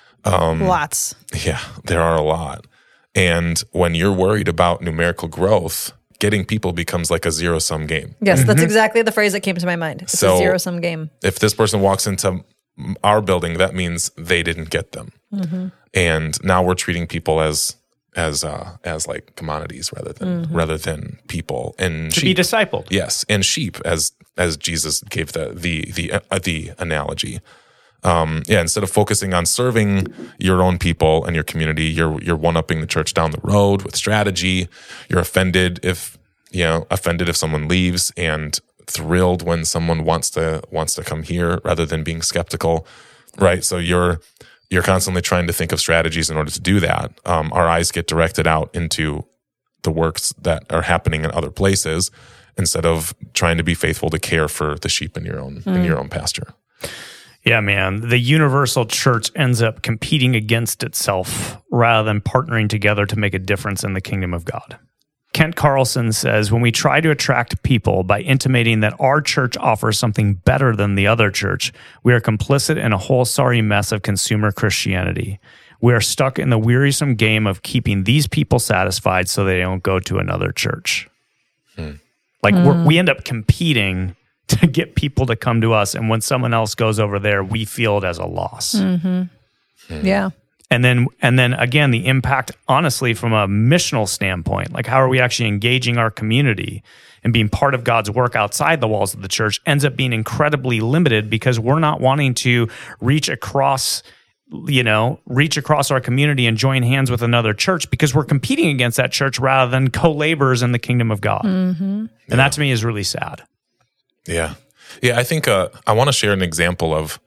Um, Lots. Yeah, there are a lot. And when you're worried about numerical growth, getting people becomes like a zero-sum game. Yes, mm-hmm. That's exactly the phrase that came to my mind. It's so, a zero-sum game. If this person walks into our building, that means they didn't get them. Mm-hmm. And now we're treating people as as uh, as like commodities rather than mm-hmm. rather than people and to sheep. be discipled. Yes, and sheep as as Jesus gave the the the uh, the analogy. Um, yeah, instead of focusing on serving your own people and your community, you're you're one-upping the church down the road with strategy. You're offended if you know offended if someone leaves, and thrilled when someone wants to wants to come here, rather than being skeptical, right? So you're you're constantly trying to think of strategies in order to do that. Um, our eyes get directed out into the works that are happening in other places instead of trying to be faithful to care for the sheep in your own mm. in your own pasture. Yeah, man. The universal church ends up competing against itself rather than partnering together to make a difference in the kingdom of God. Kent Carlson says, when we try to attract people by intimating that our church offers something better than the other church, we are complicit in a whole sorry mess of consumer Christianity. We are stuck in the wearisome game of keeping these people satisfied so they don't go to another church. Hmm. Like mm. we're, we end up competing to get people to come to us. And when someone else goes over there, we feel it as a loss. Mm-hmm. Mm. Yeah. And then, and then again, the impact, honestly, from a missional standpoint, like how are we actually engaging our community and being part of God's work outside the walls of the church, ends up being incredibly limited because we're not wanting to reach across, you know, reach across our community and join hands with another church because we're competing against that church rather than co-laborers in the kingdom of God. Mm-hmm. And yeah. that to me is really sad. Yeah. Yeah, I think uh, I want to share an example of,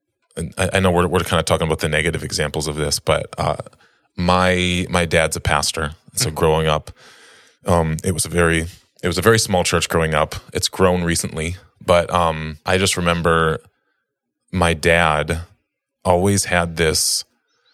I, I know we're we're kind of talking about the negative examples of this, but uh, my my dad's a pastor. So mm-hmm. growing up, um, it was a very it was a very small church growing up. It's grown recently, but um, I just remember my dad always had this,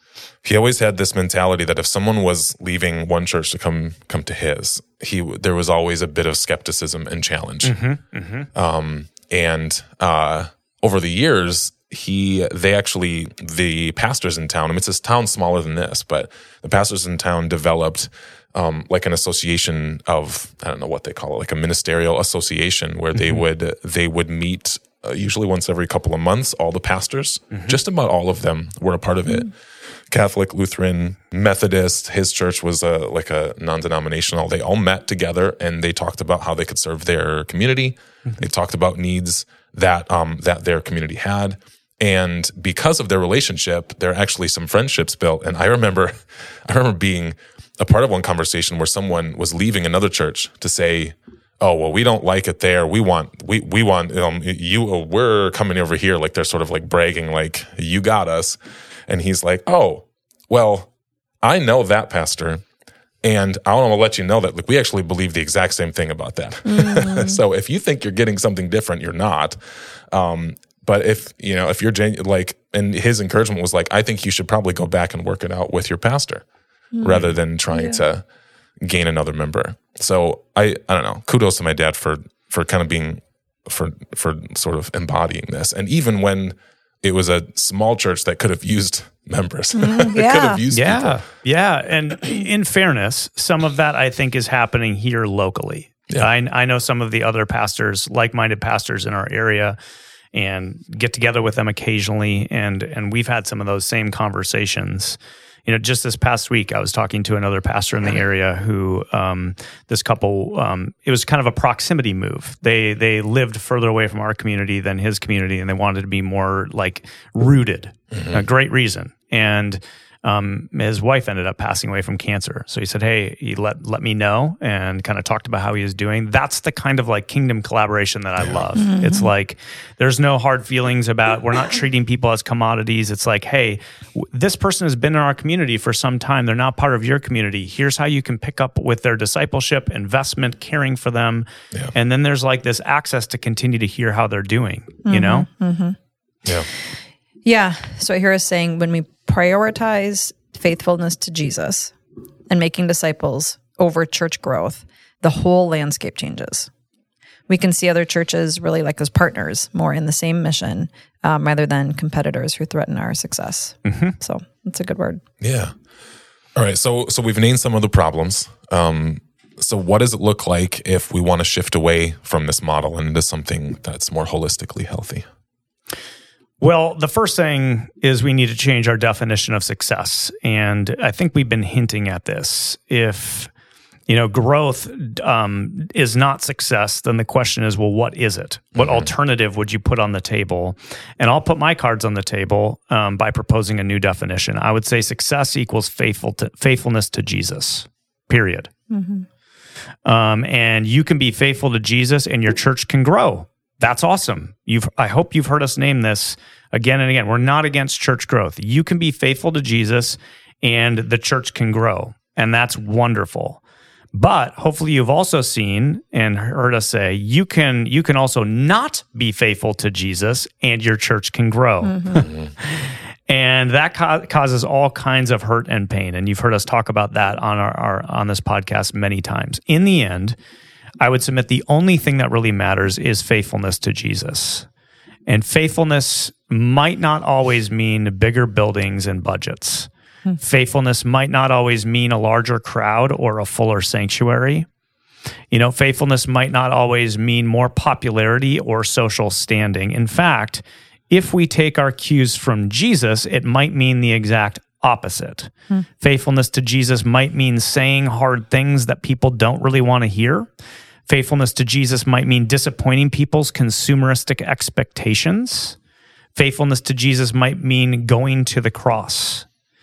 he always had this mentality that if someone was leaving one church to come come to his, he there was always a bit of skepticism and challenge. Mm-hmm, mm-hmm. Um, and uh, over the years, he they actually the pastors in town. I mean, it's a town smaller than this, but the pastors in town developed um, like an association of I don't know what they call it, like a ministerial association where mm-hmm. they would they would meet uh, usually once every couple of months. All the pastors, mm-hmm. just about all of them, were a part of it. Mm-hmm. Catholic, Lutheran, Methodist, his church was a, like a non-denominational. They all met together and they talked about how they could serve their community. Mm-hmm. They talked about needs that um, that their community had. And because of their relationship, there are actually some friendships built. And I remember, I remember being a part of one conversation where someone was leaving another church to say, "Oh, well, we don't like it there. We want, we we want um, you. We're coming over here." Like they're sort of like bragging, like you got us. And he's like, "Oh, well, I know that pastor, and I want to let you know that like we actually believe the exact same thing about that. Mm-hmm. So if you think you're getting something different, you're not. Um, but if you know, if you're genu- like, and his encouragement was like, I think you should probably go back and work it out with your pastor, mm-hmm. rather than trying yeah. to gain another member. So I, I don't know. Kudos to my dad for for kind of being for for sort of embodying this, and even when it was a small church that could have used members. Mm, yeah. could have used yeah. people. Yeah. And in fairness, some of that I think is happening here locally. Yeah. I, I know some of the other pastors, like-minded pastors in our area, and get together with them occasionally. And, and we've had some of those same conversations. You know, just this past week, I was talking to another pastor in the area who, um, this couple, um, it was kind of a proximity move. They they lived further away from our community than his community, and they wanted to be more like rooted. Mm-hmm. A great reason. And Um, his wife ended up passing away from cancer. So he said, hey, he let let me know and kind of talked about how he was doing. That's the kind of like kingdom collaboration that I love. Mm-hmm. It's like, there's no hard feelings about, we're not treating people as commodities. It's like, hey, w- this person has been in our community for some time. They're now part of your community. Here's how you can pick up with their discipleship, investment, caring for them. Yeah. And then there's like this access to continue to hear how they're doing, mm-hmm. you know? Mm-hmm. Yeah. Yeah. So I hear us saying when we prioritize faithfulness to Jesus and making disciples over church growth, the whole landscape changes. We can see other churches really like as partners, more in the same mission, um, rather than competitors who threaten our success. Mm-hmm. So that's a good word. Yeah. All right. So so we've named some of the problems. Um, so what does it look like if we want to shift away from this model and into something that's more holistically healthy? Well, the first thing is we need to change our definition of success. And I think we've been hinting at this. If, you know, growth um, is not success, then the question is, well, what is it? What mm-hmm. alternative would you put on the table? And I'll put my cards on the table um, by proposing a new definition. I would say success equals faithful to, faithfulness to Jesus, period. Mm-hmm. Um, and you can be faithful to Jesus and your church can grow. That's awesome. You've. I hope you've heard us name this again and again. We're not against church growth. You can be faithful to Jesus and the church can grow, and that's wonderful. But hopefully you've also seen and heard us say, you can you can also not be faithful to Jesus and your church can grow. Mm-hmm. And that ca- causes all kinds of hurt and pain. And you've heard us talk about that on our, our on this podcast many times. In the end, I would submit the only thing that really matters is faithfulness to Jesus. And faithfulness might not always mean bigger buildings and budgets. Hmm. Faithfulness might not always mean a larger crowd or a fuller sanctuary. You know, faithfulness might not always mean more popularity or social standing. In fact, if we take our cues from Jesus, it might mean the exact opposite. Hmm. Faithfulness to Jesus might mean saying hard things that people don't really want to hear. Faithfulness to Jesus might mean disappointing people's consumeristic expectations. Faithfulness to Jesus might mean going to the cross.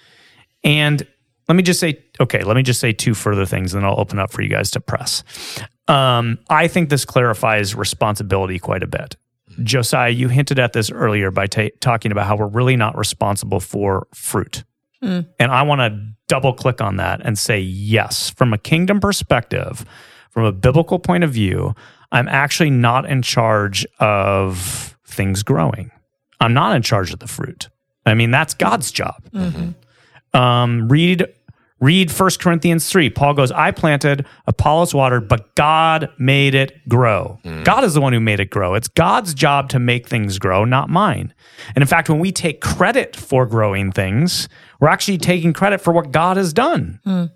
And let me just say, okay, let me just say two further things, and then I'll open up for you guys to press. Um, I think this clarifies responsibility quite a bit. Josiah, you hinted at this earlier by ta- talking about how we're really not responsible for fruit. Mm. And I want to double click on that and say, yes, from a kingdom perspective, from a biblical point of view, I'm actually not in charge of things growing. I'm not in charge of the fruit. I mean, that's God's job. Mm-hmm. Um, read read First Corinthians three. Paul goes, I planted, Apollos watered, but God made it grow. Mm. God is the one who made it grow. It's God's job to make things grow, not mine. And in fact, when we take credit for growing things, we're actually taking credit for what God has done. Mm.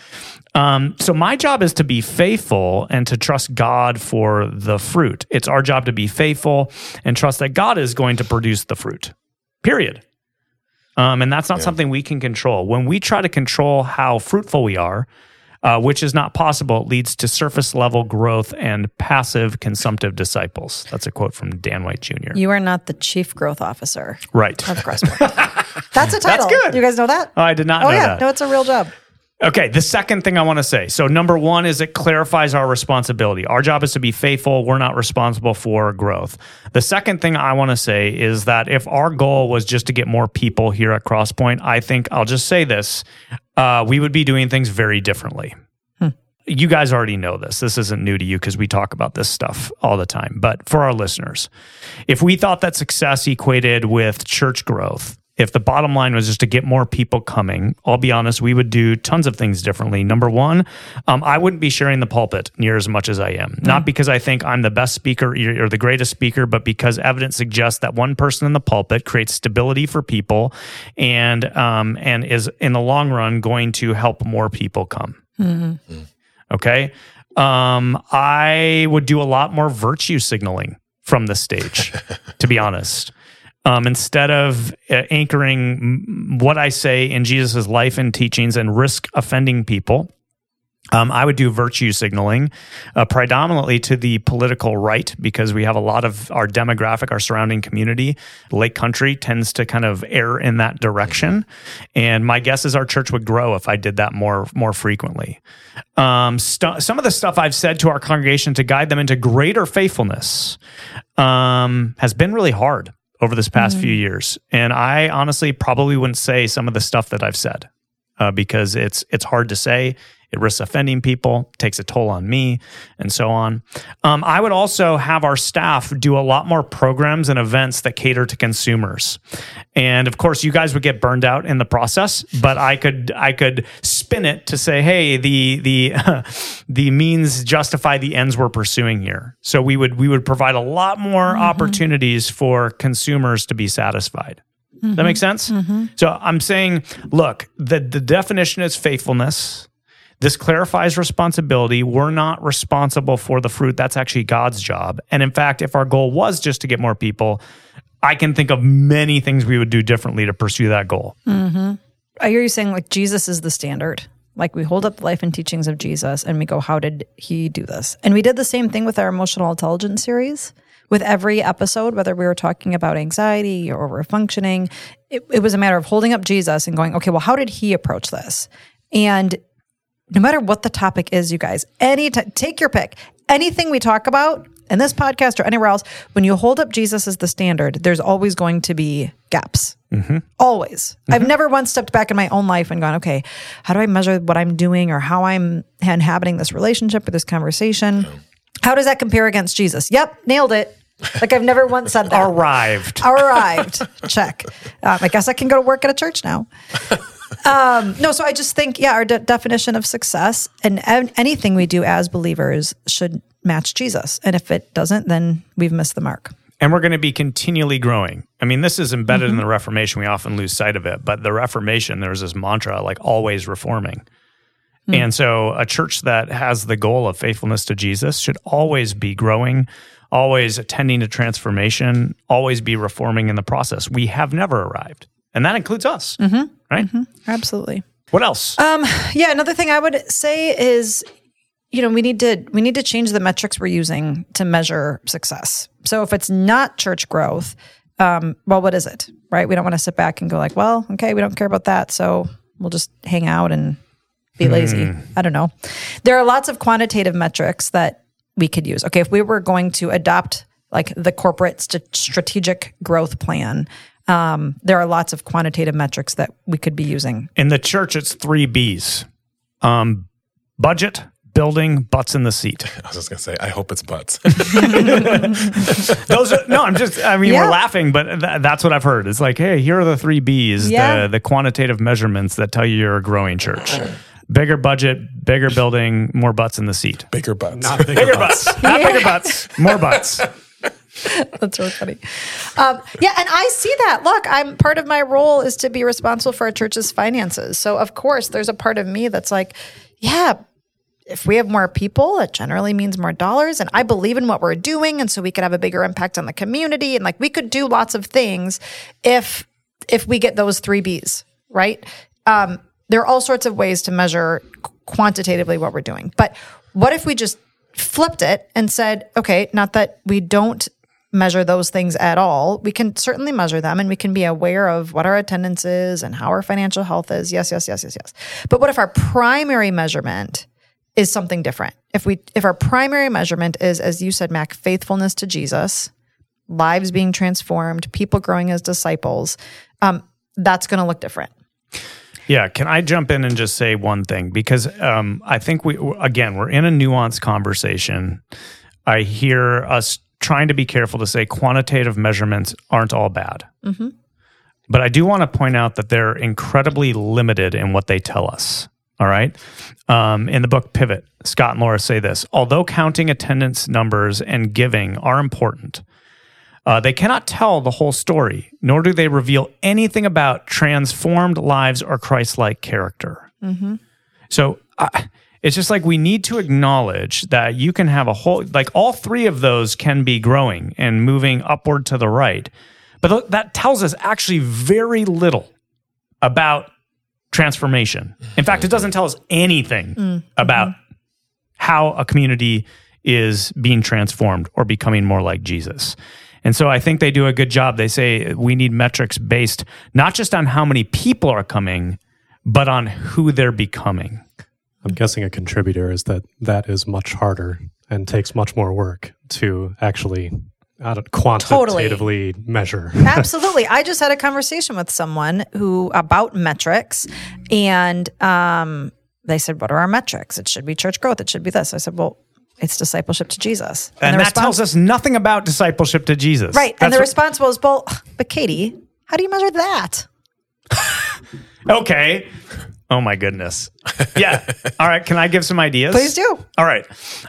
Um, so my job is to be faithful and to trust God for the fruit. It's our job to be faithful and trust that God is going to produce the fruit, period. Um, and that's not yeah. something we can control. When we try to control how fruitful we are, uh, which is not possible, it leads to surface level growth and passive consumptive disciples. That's a quote from Dan White Junior You are not the chief growth officer. Right. Of Crosspoint. That's a title. That's good. You guys know that? Oh, I did not oh, know yeah. that. No, it's a real job. Okay, the second thing I want to say. So number one is it clarifies our responsibility. Our job is to be faithful. We're not responsible for growth. The second thing I want to say is that if our goal was just to get more people here at Crosspoint, I think, I'll just say this, uh, we would be doing things very differently. Hmm. You guys already know this. This isn't new to you because we talk about this stuff all the time. But for our listeners, if we thought that success equated with church growth, if the bottom line was just to get more people coming, I'll be honest, we would do tons of things differently. Number one, um, I wouldn't be sharing the pulpit near as much as I am. Mm. Not because I think I'm the best speaker or the greatest speaker, but because evidence suggests that one person in the pulpit creates stability for people and um, and is, in the long run, going to help more people come. Mm-hmm. Mm. Okay? Um, I would do a lot more virtue signaling from the stage, to be honest. Um, instead of uh, anchoring what I say in Jesus' life and teachings and risk offending people, Um, I would do virtue signaling, uh, predominantly to the political right, because we have a lot of our demographic, our surrounding community, Lake Country tends to kind of err in that direction. And my guess is our church would grow if I did that more more frequently. Um, st- some of the stuff I've said to our congregation to guide them into greater faithfulness um, has been really hard over this past mm-hmm. few years. And I honestly probably wouldn't say some of the stuff that I've said uh, because it's it's hard to say. It risks offending people, takes a toll on me, and so on. Um, I would also have our staff do a lot more programs and events that cater to consumers. And of course, you guys would get burned out in the process, but I could I could spin it to say, hey, the the the means justify the ends we're pursuing here. So we would we would provide a lot more mm-hmm. opportunities for consumers to be satisfied. Mm-hmm. Does that make sense? Mm-hmm. So I'm saying, look, the, the definition is faithfulness. This clarifies responsibility. We're not responsible for the fruit. That's actually God's job. And in fact, if our goal was just to get more people, I can think of many things we would do differently to pursue that goal. Mm-hmm. I hear you saying like Jesus is the standard. Like we hold up the life and teachings of Jesus and we go, how did he do this? And we did the same thing with our emotional intelligence series. With every episode, whether we were talking about anxiety or we're functioning, it, it was a matter of holding up Jesus and going, okay, well, how did he approach this? And no matter what the topic is, you guys, any t- take your pick. Anything we talk about in this podcast or anywhere else, when you hold up Jesus as the standard, there's always going to be gaps. Mm-hmm. Always. Mm-hmm. I've never once stepped back in my own life and gone, okay, how do I measure what I'm doing or how I'm inhabiting this relationship or this conversation? Yeah. How does that compare against Jesus? Yep, nailed it. Like I've never once said that. Arrived. Arrived. Check. Um, I guess I can go to work at a church now. Um, no, so I just think, yeah, our de- definition of success and a- anything we do as believers should match Jesus. And if it doesn't, then we've missed the mark. And we're going to be continually growing. I mean, this is embedded mm-hmm. in the Reformation. We often lose sight of it. But the Reformation, there's this mantra like always reforming. Mm. And so a church that has the goal of faithfulness to Jesus should always be growing, always attending to transformation, always be reforming in the process. We have never arrived. And that includes us, mm-hmm. right? Mm-hmm. Absolutely. What else? Um, yeah, another thing I would say is, you know, we need to we need to change the metrics we're using to measure success. So if it's not church growth, um, well, what is it, right? We don't want to sit back and go like, well, okay, we don't care about that, so we'll just hang out and be mm. lazy. I don't know. There are lots of quantitative metrics that we could use. Okay, if we were going to adopt like the corporate st- strategic growth plan, Um, there are lots of quantitative metrics that we could be using. In the church, it's three B's. Um, budget, building, butts in the seat. I was just going to say, I hope it's butts. Those are, no, I'm just, I mean, yeah. we're laughing, but th- that's what I've heard. It's like, hey, here are the three B's, yeah. the, the quantitative measurements that tell you you're a growing church. Bigger budget, bigger building, more butts in the seat. Bigger butts. Not bigger, bigger butts. butts. Not bigger butts, more butts. That's really funny. Um, yeah, and I see that. Look, I'm part of my role is to be responsible for our church's finances. So, of course, there's a part of me that's like, yeah, if we have more people, it generally means more dollars. And I believe in what we're doing. And so we could have a bigger impact on the community. And like we could do lots of things if if we get those three B's, right? Um, there are all sorts of ways to measure quantitatively what we're doing. But what if we just flipped it and said, okay, not that we don't measure those things at all. We can certainly measure them and we can be aware of what our attendance is and how our financial health is. Yes, yes, yes, yes, yes. But what if our primary measurement is something different? If we, if our primary measurement is, as you said, Mac, faithfulness to Jesus, lives being transformed, people growing as disciples, um, that's going to look different. Yeah, can I jump in and just say one thing? Because um, I think we, again, we're in a nuanced conversation. I hear us trying to be careful to say quantitative measurements aren't all bad. Mm-hmm. But I do want to point out that they're incredibly limited in what they tell us. All right? Um, in the book Pivot, Scott and Laura say this: although counting attendance numbers and giving are important, uh, they cannot tell the whole story, nor do they reveal anything about transformed lives or Christ-like character. Mm-hmm. So uh, it's just like we need to acknowledge that you can have a whole, like all three of those can be growing and moving upward to the right. But th- that tells us actually very little about transformation. In fact, it doesn't tell us anything mm-hmm. about how a community is being transformed or becoming more like Jesus. And so I think they do a good job. They say we need metrics based not just on how many people are coming, but on who they're becoming. I'm guessing a contributor is that that is much harder and takes much more work to actually I don't, quantitatively totally. measure. Absolutely. I just had a conversation with someone who about metrics, and um, they said, what are our metrics? It should be church growth. It should be this. I said, well, it's discipleship to Jesus. And, and that response, tells us nothing about discipleship to Jesus. Right. That's and the what, response was, well, but Katie, how do you measure that? Okay. Oh my goodness. Yeah. All right. Can I give some ideas? Please do. All right.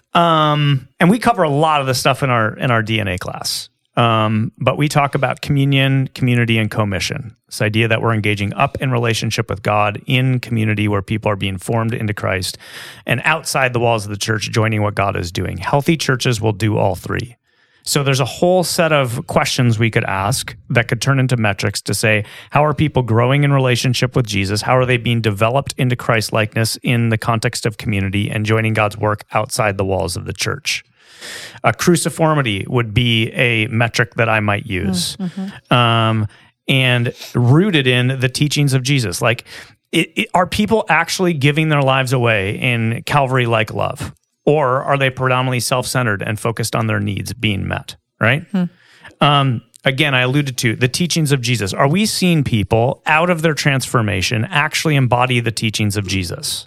Um, and we cover a lot of this stuff in our in our D N A class. Um, but we talk about communion, community, and commission. This idea that we're engaging up in relationship with God in community where people are being formed into Christ, and outside the walls of the church, joining what God is doing. Healthy churches will do all three. So there's a whole set of questions we could ask that could turn into metrics to say, how are people growing in relationship with Jesus? How are they being developed into Christ-likeness in the context of community and joining God's work outside the walls of the church? A cruciformity would be a metric that I might use. Mm-hmm. Um, and rooted in the teachings of Jesus. Like, it, it, are people actually giving their lives away in Calvary-like love? Or are they predominantly self-centered and focused on their needs being met, right? Hmm. Um, again, I alluded to the teachings of Jesus. Are we seeing people out of their transformation actually embody the teachings of Jesus?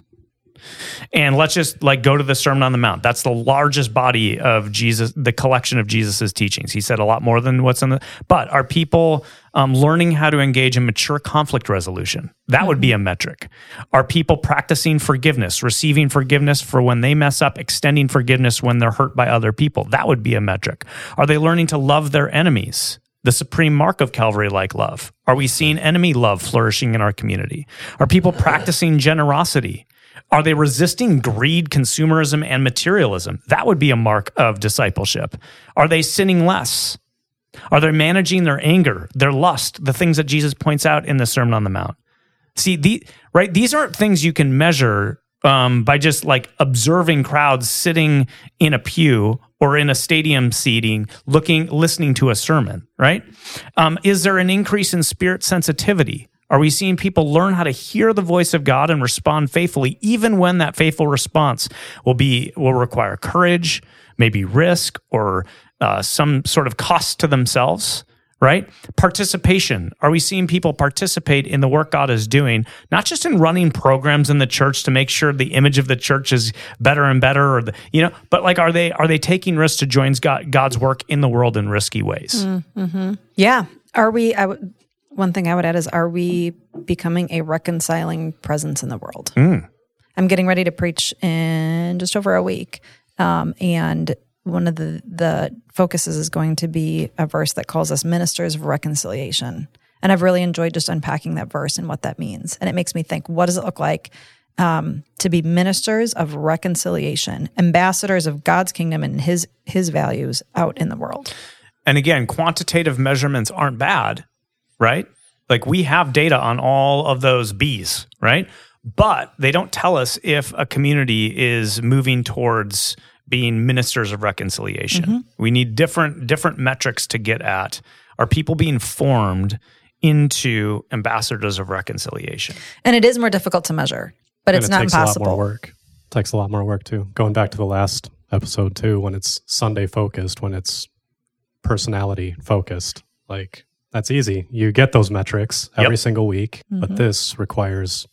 And let's just like go to the Sermon on the Mount. That's the largest body of Jesus, the collection of Jesus's teachings. He said a lot more than what's in the, but are people um, learning how to engage in mature conflict resolution? That mm-hmm. would be a metric. Are people practicing forgiveness, receiving forgiveness for when they mess up, extending forgiveness when they're hurt by other people? That would be a metric. Are they learning to love their enemies? The supreme mark of Calvary-like love. Are we seeing enemy love flourishing in our community? Are people practicing generosity? Are they resisting greed, consumerism, and materialism? That would be a mark of discipleship. Are they sinning less? Are they managing their anger, their lust, the things that Jesus points out in the Sermon on the Mount? See, the, right? These aren't things you can measure um, by just like observing crowds sitting in a pew or in a stadium seating, looking, listening to a sermon, right? Um, is there an increase in spirit sensitivity? Are we seeing people learn how to hear the voice of God and respond faithfully, even when that faithful response will be will require courage, maybe risk, or uh, some sort of cost to themselves, right? Participation. Are we seeing people participate in the work God is doing, not just in running programs in the church to make sure the image of the church is better and better, or the, you know, but like, are they are they taking risks to join God, God's work in the world in risky ways? Mm-hmm. Yeah. Are we? I w- One thing I would add is, are we becoming a reconciling presence in the world? Mm. I'm getting ready to preach in just over a week. Um, and one of the, the focuses is going to be a verse that calls us ministers of reconciliation. And I've really enjoyed just unpacking that verse and what that means. And it makes me think, what does it look like um, to be ministers of reconciliation, ambassadors of God's kingdom and his his values out in the world? And again, quantitative measurements aren't bad, right? Like, we have data on all of those B's, right? But they don't tell us if a community is moving towards being ministers of reconciliation. Mm-hmm. We need different different metrics to get at. Are people being formed into ambassadors of reconciliation? And it is more difficult to measure, but and it's it not takes impossible. A lot more work. It takes a lot more work too. Going back to the last episode too, when it's Sunday focused, when it's personality focused, like, that's easy. You get those metrics every yep. single week, mm-hmm. but this requires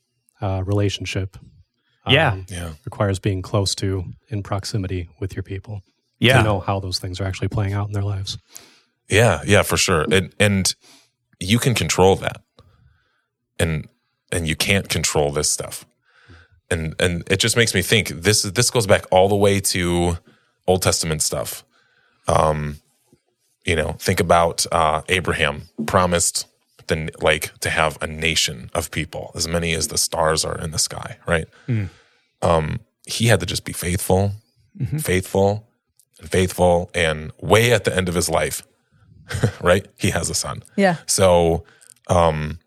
uh, relationship. Yeah. Um, yeah. Requires being close to, in proximity with your people. Yeah. To know how those things are actually playing out in their lives. Yeah, yeah, for sure. And and you can control that. And and you can't control this stuff. And and it just makes me think, this this goes back all the way to Old Testament stuff. Um You know, think about uh, Abraham promised the, like to have a nation of people, as many as the stars are in the sky, right? Mm. Um, he had to just be faithful, mm-hmm. faithful, and faithful, and way at the end of his life, right? He has a son. Yeah. So um,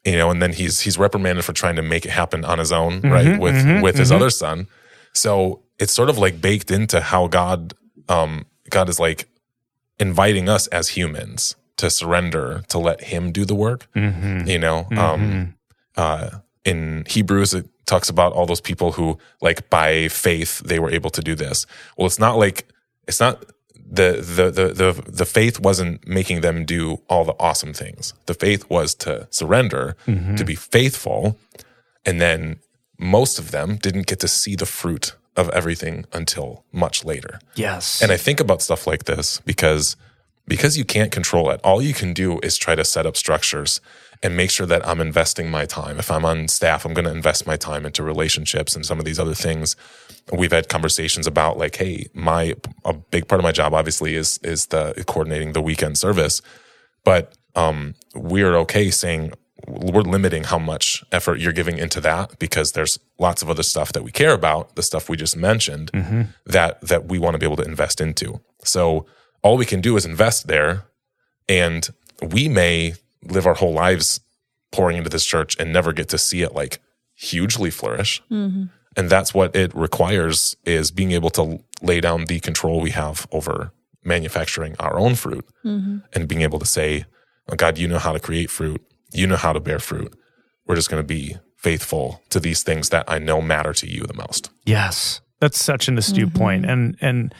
you know, and then he's he's reprimanded for trying to make it happen on his own, mm-hmm, right, with mm-hmm, with his mm-hmm. other son. So it's sort of like baked into how God um, God is like inviting us as humans to surrender, to let him do the work. Mm-hmm. You know, mm-hmm. um, uh, in Hebrews, it talks about all those people who, like, by faith, they were able to do this. Well, it's not like, it's not, the, the, the, the, the faith wasn't making them do all the awesome things. The faith was to surrender, mm-hmm. to be faithful. And then most of them didn't get to see the fruit of everything until much later. Yes. And I think about stuff like this because because you can't control it. All you can do is try to set up structures and make sure that I'm investing my time. If I'm on staff, I'm going to invest my time into relationships and some of these other things. We've had conversations about, like, hey, my a big part of my job obviously is is the coordinating the weekend service, but um, we're okay saying we're limiting how much effort you're giving into that because there's lots of other stuff that we care about, the stuff we just mentioned, mm-hmm. that that we want to be able to invest into. So all we can do is invest there, and we may live our whole lives pouring into this church and never get to see it like hugely flourish. Mm-hmm. And that's what it requires, is being able to lay down the control we have over manufacturing our own fruit, mm-hmm. and being able to say, oh, God, you know how to create fruit. You know how to bear fruit. We're just going to be faithful to these things that I know matter to you the most. Yes. That's such an astute Mm-hmm. point. And, and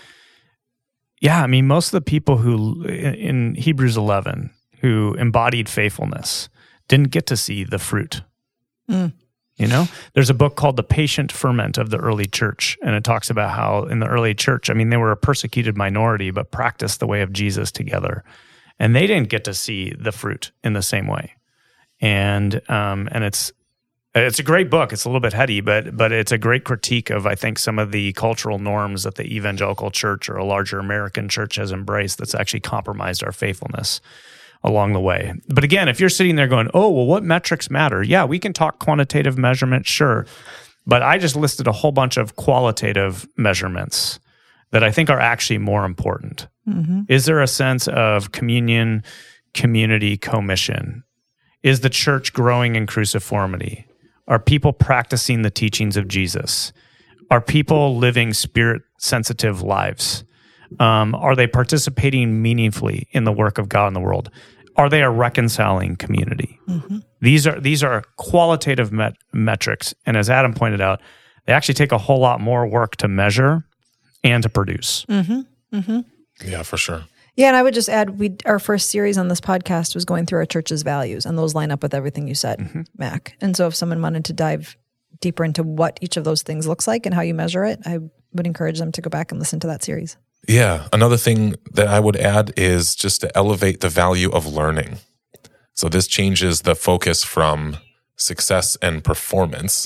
yeah, I mean, most of the people who in Hebrews eleven who embodied faithfulness didn't get to see the fruit. Mm. You know, there's a book called The Patient Ferment of the Early Church, and it talks about how in the early church, I mean, they were a persecuted minority, but practiced the way of Jesus together. And they didn't get to see the fruit in the same way. And um, and it's it's a great book. It's a little bit heady, but but it's a great critique of, I think, some of the cultural norms that the evangelical church or a larger American church has embraced that's actually compromised our faithfulness along the way. But again, if you're sitting there going, oh, well, what metrics matter? Yeah, we can talk quantitative measurement, sure. But I just listed a whole bunch of qualitative measurements that I think are actually more important. Mm-hmm. Is there a sense of communion, community, commission? Is the church growing in cruciformity? Are people practicing the teachings of Jesus? Are people living spirit-sensitive lives? Um, are they participating meaningfully in the work of God in the world? Are they a reconciling community? Mm-hmm. These are these are qualitative met- metrics, and as Adam pointed out, they actually take a whole lot more work to measure and to produce. Mm-hmm. Mm-hmm. Yeah, for sure. Yeah, and I would just add, we our first series on this podcast was going through our church's values, and those line up with everything you said, mm-hmm. Mac. And so if someone wanted to dive deeper into what each of those things looks like and how you measure it, I would encourage them to go back and listen to that series. Yeah. Another thing that I would add is just to elevate the value of learning. So this changes the focus from success and performance,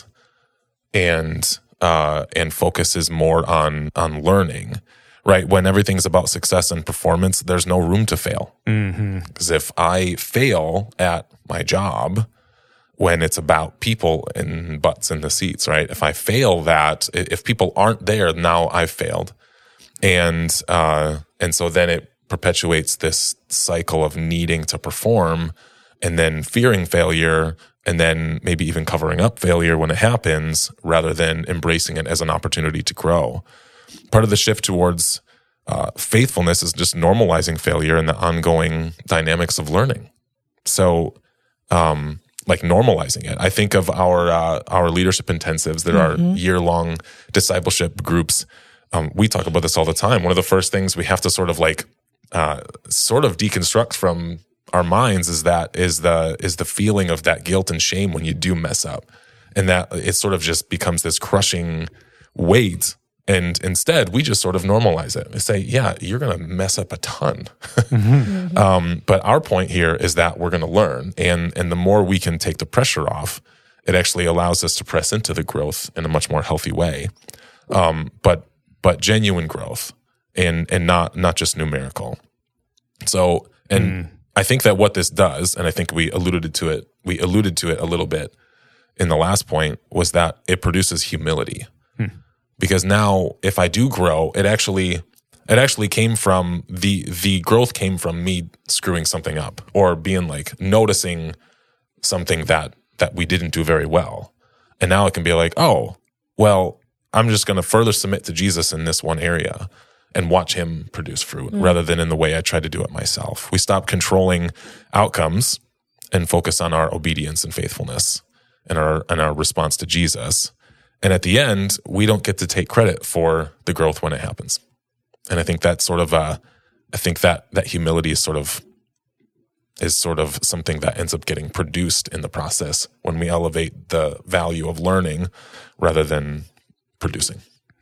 and uh, and focuses more on on learning. Right? When everything's about success and performance, there's no room to fail. Mm-hmm. Because if I fail at my job, when it's about people and butts in the seats, right? If I fail that, if people aren't there, now I've failed. And uh, and so then it perpetuates this cycle of needing to perform and then fearing failure and then maybe even covering up failure when it happens rather than embracing it as an opportunity to grow. Part of the shift towards uh, faithfulness is just normalizing failure and the ongoing dynamics of learning. So, um, like normalizing it. I think of our uh, our leadership intensives that mm-hmm. are year-long discipleship groups. Um, we talk about this all the time. One of the first things we have to sort of like uh, sort of deconstruct from our minds is that is the is the feeling of that guilt and shame when you do mess up, and that it sort of just becomes this crushing weight. And instead, we just sort of normalize it and say, yeah, you're going to mess up a ton. mm-hmm. um, but our point here is that we're going to learn. And, and the more we can take the pressure off, it actually allows us to press into the growth in a much more healthy way. Um, but but genuine growth and and not not just numerical. So, and mm. I think that what this does, and I think we alluded to it, we alluded to it a little bit in the last point, was that it produces humility. Hmm. Because now, if I do grow, it actually it actually came from the the growth came from me screwing something up or being like noticing something that that we didn't do very well. And now it can be like, oh, well, I'm just going to further submit to Jesus in this one area and watch him produce fruit mm. rather than in the way I try to do it myself. We stop controlling outcomes and focus on our obedience and faithfulness and our and our response to Jesus. And at the end, we don't get to take credit for the growth when it happens. And I think that sort of, uh, I think that that humility is sort of is sort of something that ends up getting produced in the process when we elevate the value of learning rather than producing.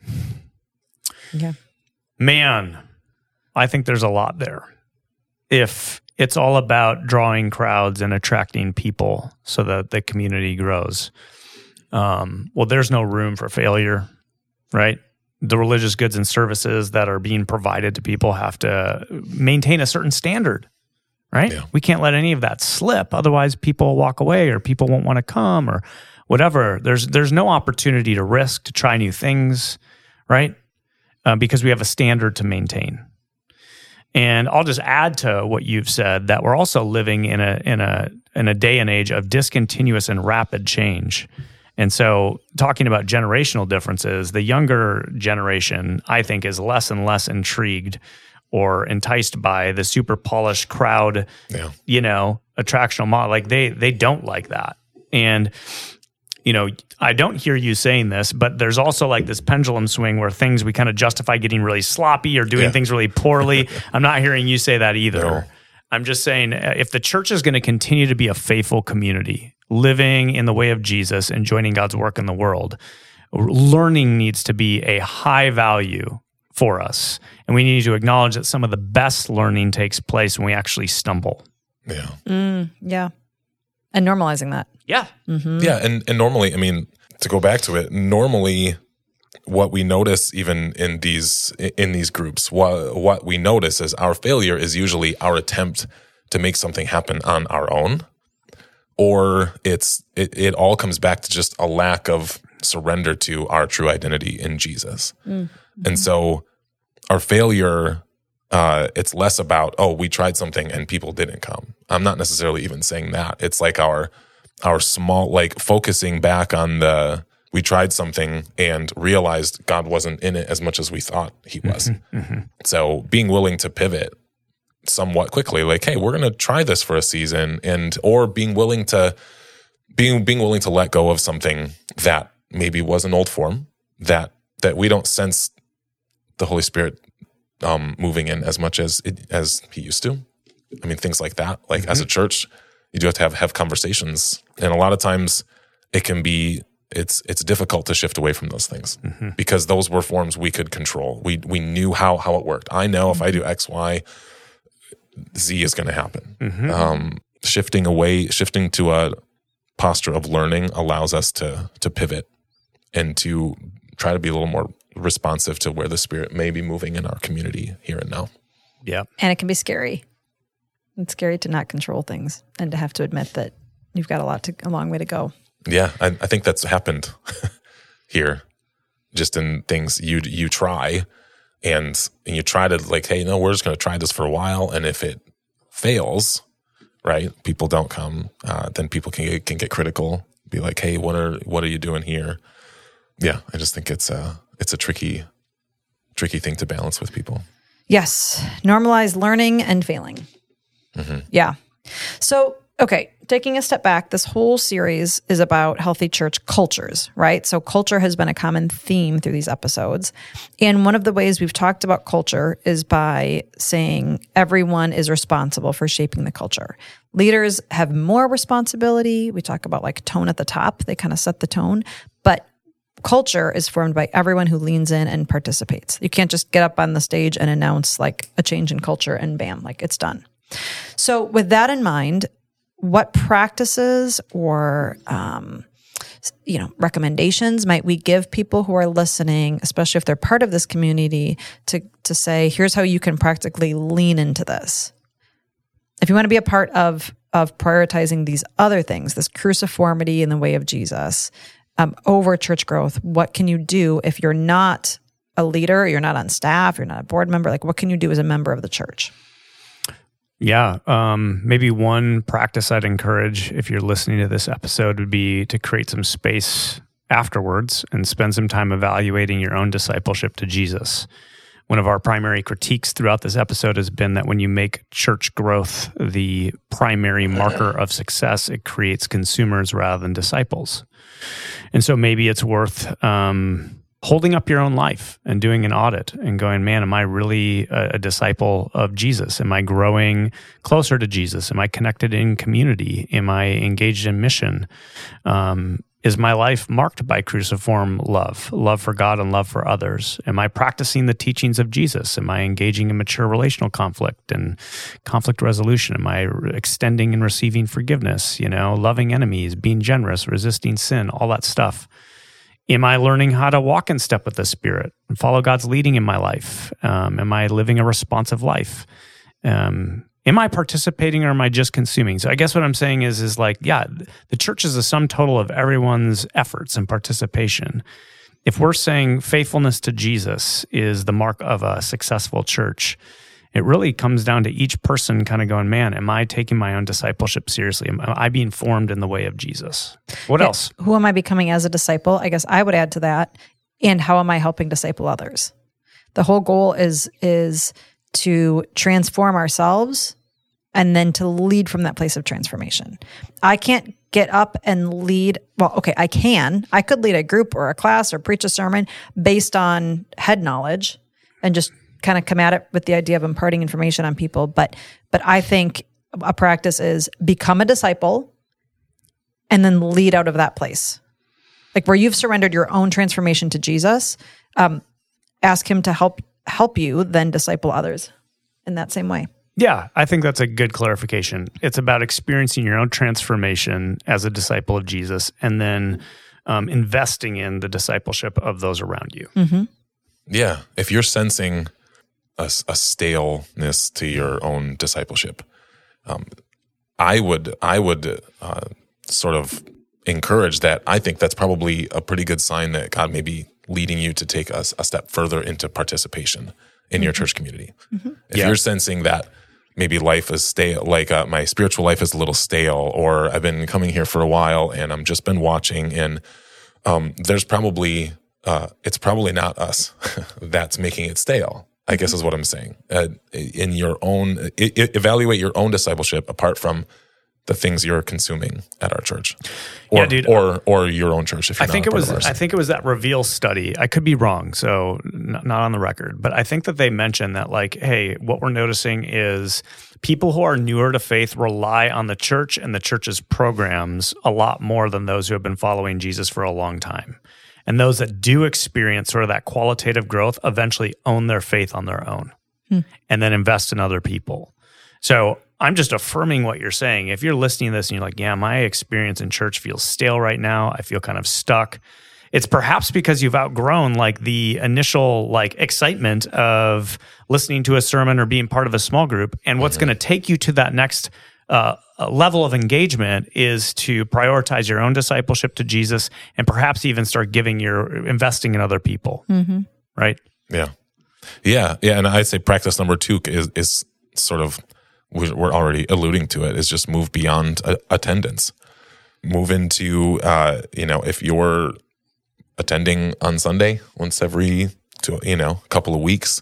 Yeah. Man, I think there's a lot there. If it's all about drawing crowds and attracting people so that the community grows, um, well, there's no room for failure, right? The religious goods and services that are being provided to people have to maintain a certain standard, right? Yeah. We can't let any of that slip. Otherwise, people walk away or people won't want to come or whatever. There's there's no opportunity to risk, to try new things, right? Uh, because we have a standard to maintain. And I'll just add to what you've said that we're also living in a in a in a day and age of discontinuous and rapid change. And so talking about generational differences, the younger generation, I think, is less and less intrigued or enticed by the super polished crowd, yeah. you know, attractional model. Like they they don't like that. And, you know, I don't hear you saying this, but there's also like this pendulum swing where things we kind of justify getting really sloppy or doing yeah. things really poorly. I'm not hearing you say that either. No. I'm just saying if the church is going to continue to be a faithful community, living in the way of Jesus and joining God's work in the world, learning needs to be a high value for us. And we need to acknowledge that some of the best learning takes place when we actually stumble. Yeah. Mm, yeah. And normalizing that. Yeah. Mm-hmm. Yeah. And, and normally, I mean, to go back to it, normally what we notice even in these in these groups, what, what we notice is our failure is usually our attempt to make something happen on our own. Or it's it, it all comes back to just a lack of surrender to our true identity in Jesus. Mm-hmm. And so our failure, uh, it's less about, oh, we tried something and people didn't come. I'm not necessarily even saying that. It's like our our small, like focusing back on the, we tried something and realized God wasn't in it as much as we thought he was. Mm-hmm, mm-hmm. So being willing to pivot somewhat quickly, like, hey, we're going to try this for a season, and or being willing to being being willing to let go of something that maybe was an old form that that we don't sense the Holy Spirit um, moving in as much as it, as he used to. I mean, things like that. Like mm-hmm. as a church, you do have to have have conversations, and a lot of times it can be it's it's difficult to shift away from those things mm-hmm. because those were forms we could control. We we knew how how it worked. I know mm-hmm. if I do X, Y, Z is going to happen. Mm-hmm. Um, shifting away, shifting to a posture of learning allows us to to pivot and to try to be a little more responsive to where the Spirit may be moving in our community here and now. Yeah, and it can be scary. It's scary to not control things and to have to admit that you've got a lot to a long way to go. Yeah, I, I think that's happened here, just in things you you try. And, and you try to like, hey, no, we're just going to try this for a while. And if it fails, right, people don't come, uh, then people can get, can get critical, be like, hey, what are what are you doing here? Yeah, I just think it's a, it's a tricky, tricky thing to balance with people. Yes, normalize learning and failing. Mm-hmm. Yeah. So, okay, taking a step back, this whole series is about healthy church cultures, right? So culture has been a common theme through these episodes. And one of the ways we've talked about culture is by saying everyone is responsible for shaping the culture. Leaders have more responsibility. We talk about like tone at the top. They kind of set the tone. But culture is formed by everyone who leans in and participates. You can't just get up on the stage and announce like a change in culture and bam, like it's done. So with that in mind, what practices or, um, you know, recommendations might we give people who are listening, especially if they're part of this community, to to say, here's how you can practically lean into this? If you want to be a part of of prioritizing these other things, this cruciformity in the way of Jesus, um, over church growth, what can you do if you're not a leader, you're not on staff, you're not a board member? Like, what can you do as a member of the church? Yeah. Um, maybe one practice I'd encourage if you're listening to this episode would be to create some space afterwards and spend some time evaluating your own discipleship to Jesus. One of our primary critiques throughout this episode has been that when you make church growth the primary marker of success, it creates consumers rather than disciples. And so maybe it's worth um, holding up your own life and doing an audit and going, man, am I really a, a disciple of Jesus? Am I growing closer to Jesus? Am I connected in community? Am I engaged in mission? Um, Is my life marked by cruciform love, love for God and love for others? Am I practicing the teachings of Jesus? Am I engaging in mature relational conflict and conflict resolution? Am I extending and receiving forgiveness, you know, loving enemies, being generous, resisting sin, all that stuff? Am I learning how to walk in step with the Spirit and follow God's leading in my life? Um, am I living a responsive life? Um Am I participating or am I just consuming? So I guess what I'm saying is, is like, yeah, the church is a sum total of everyone's efforts and participation. If we're saying faithfulness to Jesus is the mark of a successful church, it really comes down to each person kind of going, man, am I taking my own discipleship seriously? Am I being formed in the way of Jesus? What Yeah. else? Who am I becoming as a disciple? I guess I would add to that. And how am I helping disciple others? The whole goal is is to transform ourselves and then to lead from that place of transformation. I can't get up and lead. Well, okay, I can. I could lead a group or a class or preach a sermon based on head knowledge and just kind of come at it with the idea of imparting information on people. But but I think a practice is become a disciple and then lead out of that place. Like where you've surrendered your own transformation to Jesus, um, ask him to help help you then disciple others in that same way. Yeah, I think that's a good clarification. It's about experiencing your own transformation as a disciple of Jesus and then um, investing in the discipleship of those around you. Mm-hmm. Yeah. If you're sensing a, a staleness to your own discipleship, um, I would, I would uh, sort of encourage that. I think that's probably a pretty good sign that God may be leading you to take us a step further into participation in your church community. Mm-hmm. If Yeah. you're sensing that maybe life is stale, like uh, my spiritual life is a little stale, or I've been coming here for a while and I'm just been watching, and um, there's probably, uh, it's probably not us that's making it stale, I guess is what I'm saying. Uh, in your own, I- I- evaluate your own discipleship apart from the things you're consuming at our church, or Yeah, dude. or or your own church. If you're I think not it a was. part of ours. I think it was that Reveal study. I could be wrong, so n- not on the record. But I think that they mentioned that, like, hey, what we're noticing is people who are newer to faith rely on the church and the church's programs a lot more than those who have been following Jesus for a long time. And those that do experience sort of that qualitative growth eventually own their faith on their own, hmm. and then invest in other people. So I'm just affirming what you're saying. If you're listening to this and you're like, yeah, my experience in church feels stale right now, I feel kind of stuck, it's perhaps because you've outgrown like the initial like excitement of listening to a sermon or being part of a small group. And what's mm-hmm. going to take you to that next uh, level of engagement is to prioritize your own discipleship to Jesus and perhaps even start giving your investing in other people. Mm-hmm. Right? Yeah. Yeah. Yeah. And I'd say practice number two is, is sort of, we're already alluding to it, is just move beyond uh, attendance. Move into, uh, you know, if you're attending on Sunday once every, two, you know, couple of weeks,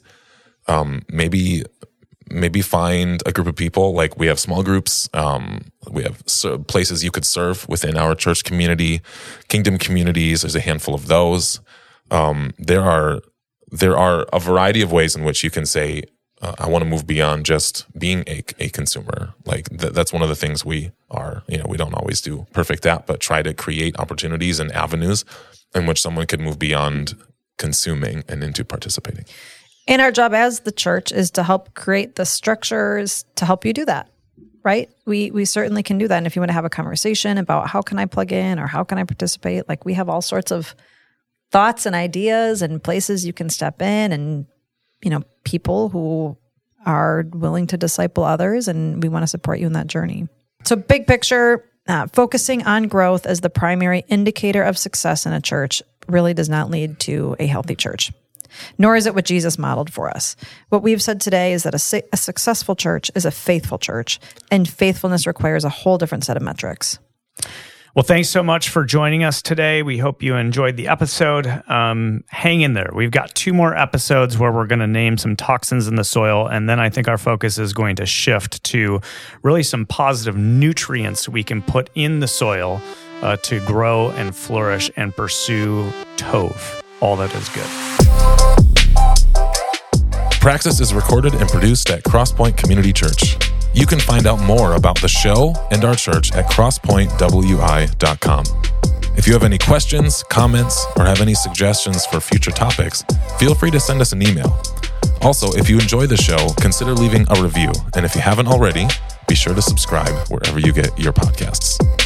um, maybe maybe find a group of people. Like we have small groups. Um, we have places you could serve within our church community, kingdom communities. There's a handful of those. Um, there are there are a variety of ways in which you can say, Uh, I want to move beyond just being a, a consumer. Like th- that's one of the things we are, you know, we don't always do perfect at, but try to create opportunities and avenues in which someone could move beyond consuming and into participating. And our job as the church is to help create the structures to help you do that, right? We we certainly can do that. And if you want to have a conversation about how can I plug in or how can I participate, like we have all sorts of thoughts and ideas and places you can step in, and you know, people who are willing to disciple others, and we want to support you in that journey. So big picture, uh, focusing on growth as the primary indicator of success in a church really does not lead to a healthy church. nor is it what Jesus modeled for us. What we've said today is that a, su- a successful church is a faithful church, and faithfulness requires a whole different set of metrics. Well, thanks so much for joining us today. We hope you enjoyed the episode. Um, hang in there. We've got two more episodes where we're going to name some toxins in the soil, and then I think our focus is going to shift to really some positive nutrients we can put in the soil uh, to grow and flourish and pursue Tov, all that is good. Praxis is recorded and produced at Crosspoint Community Church. You can find out more about the show and our church at crosspoint w i dot com. If you have any questions, comments, or have any suggestions for future topics, feel free to send us an email. Also, if you enjoy the show, consider leaving a review. And if you haven't already, be sure to subscribe wherever you get your podcasts.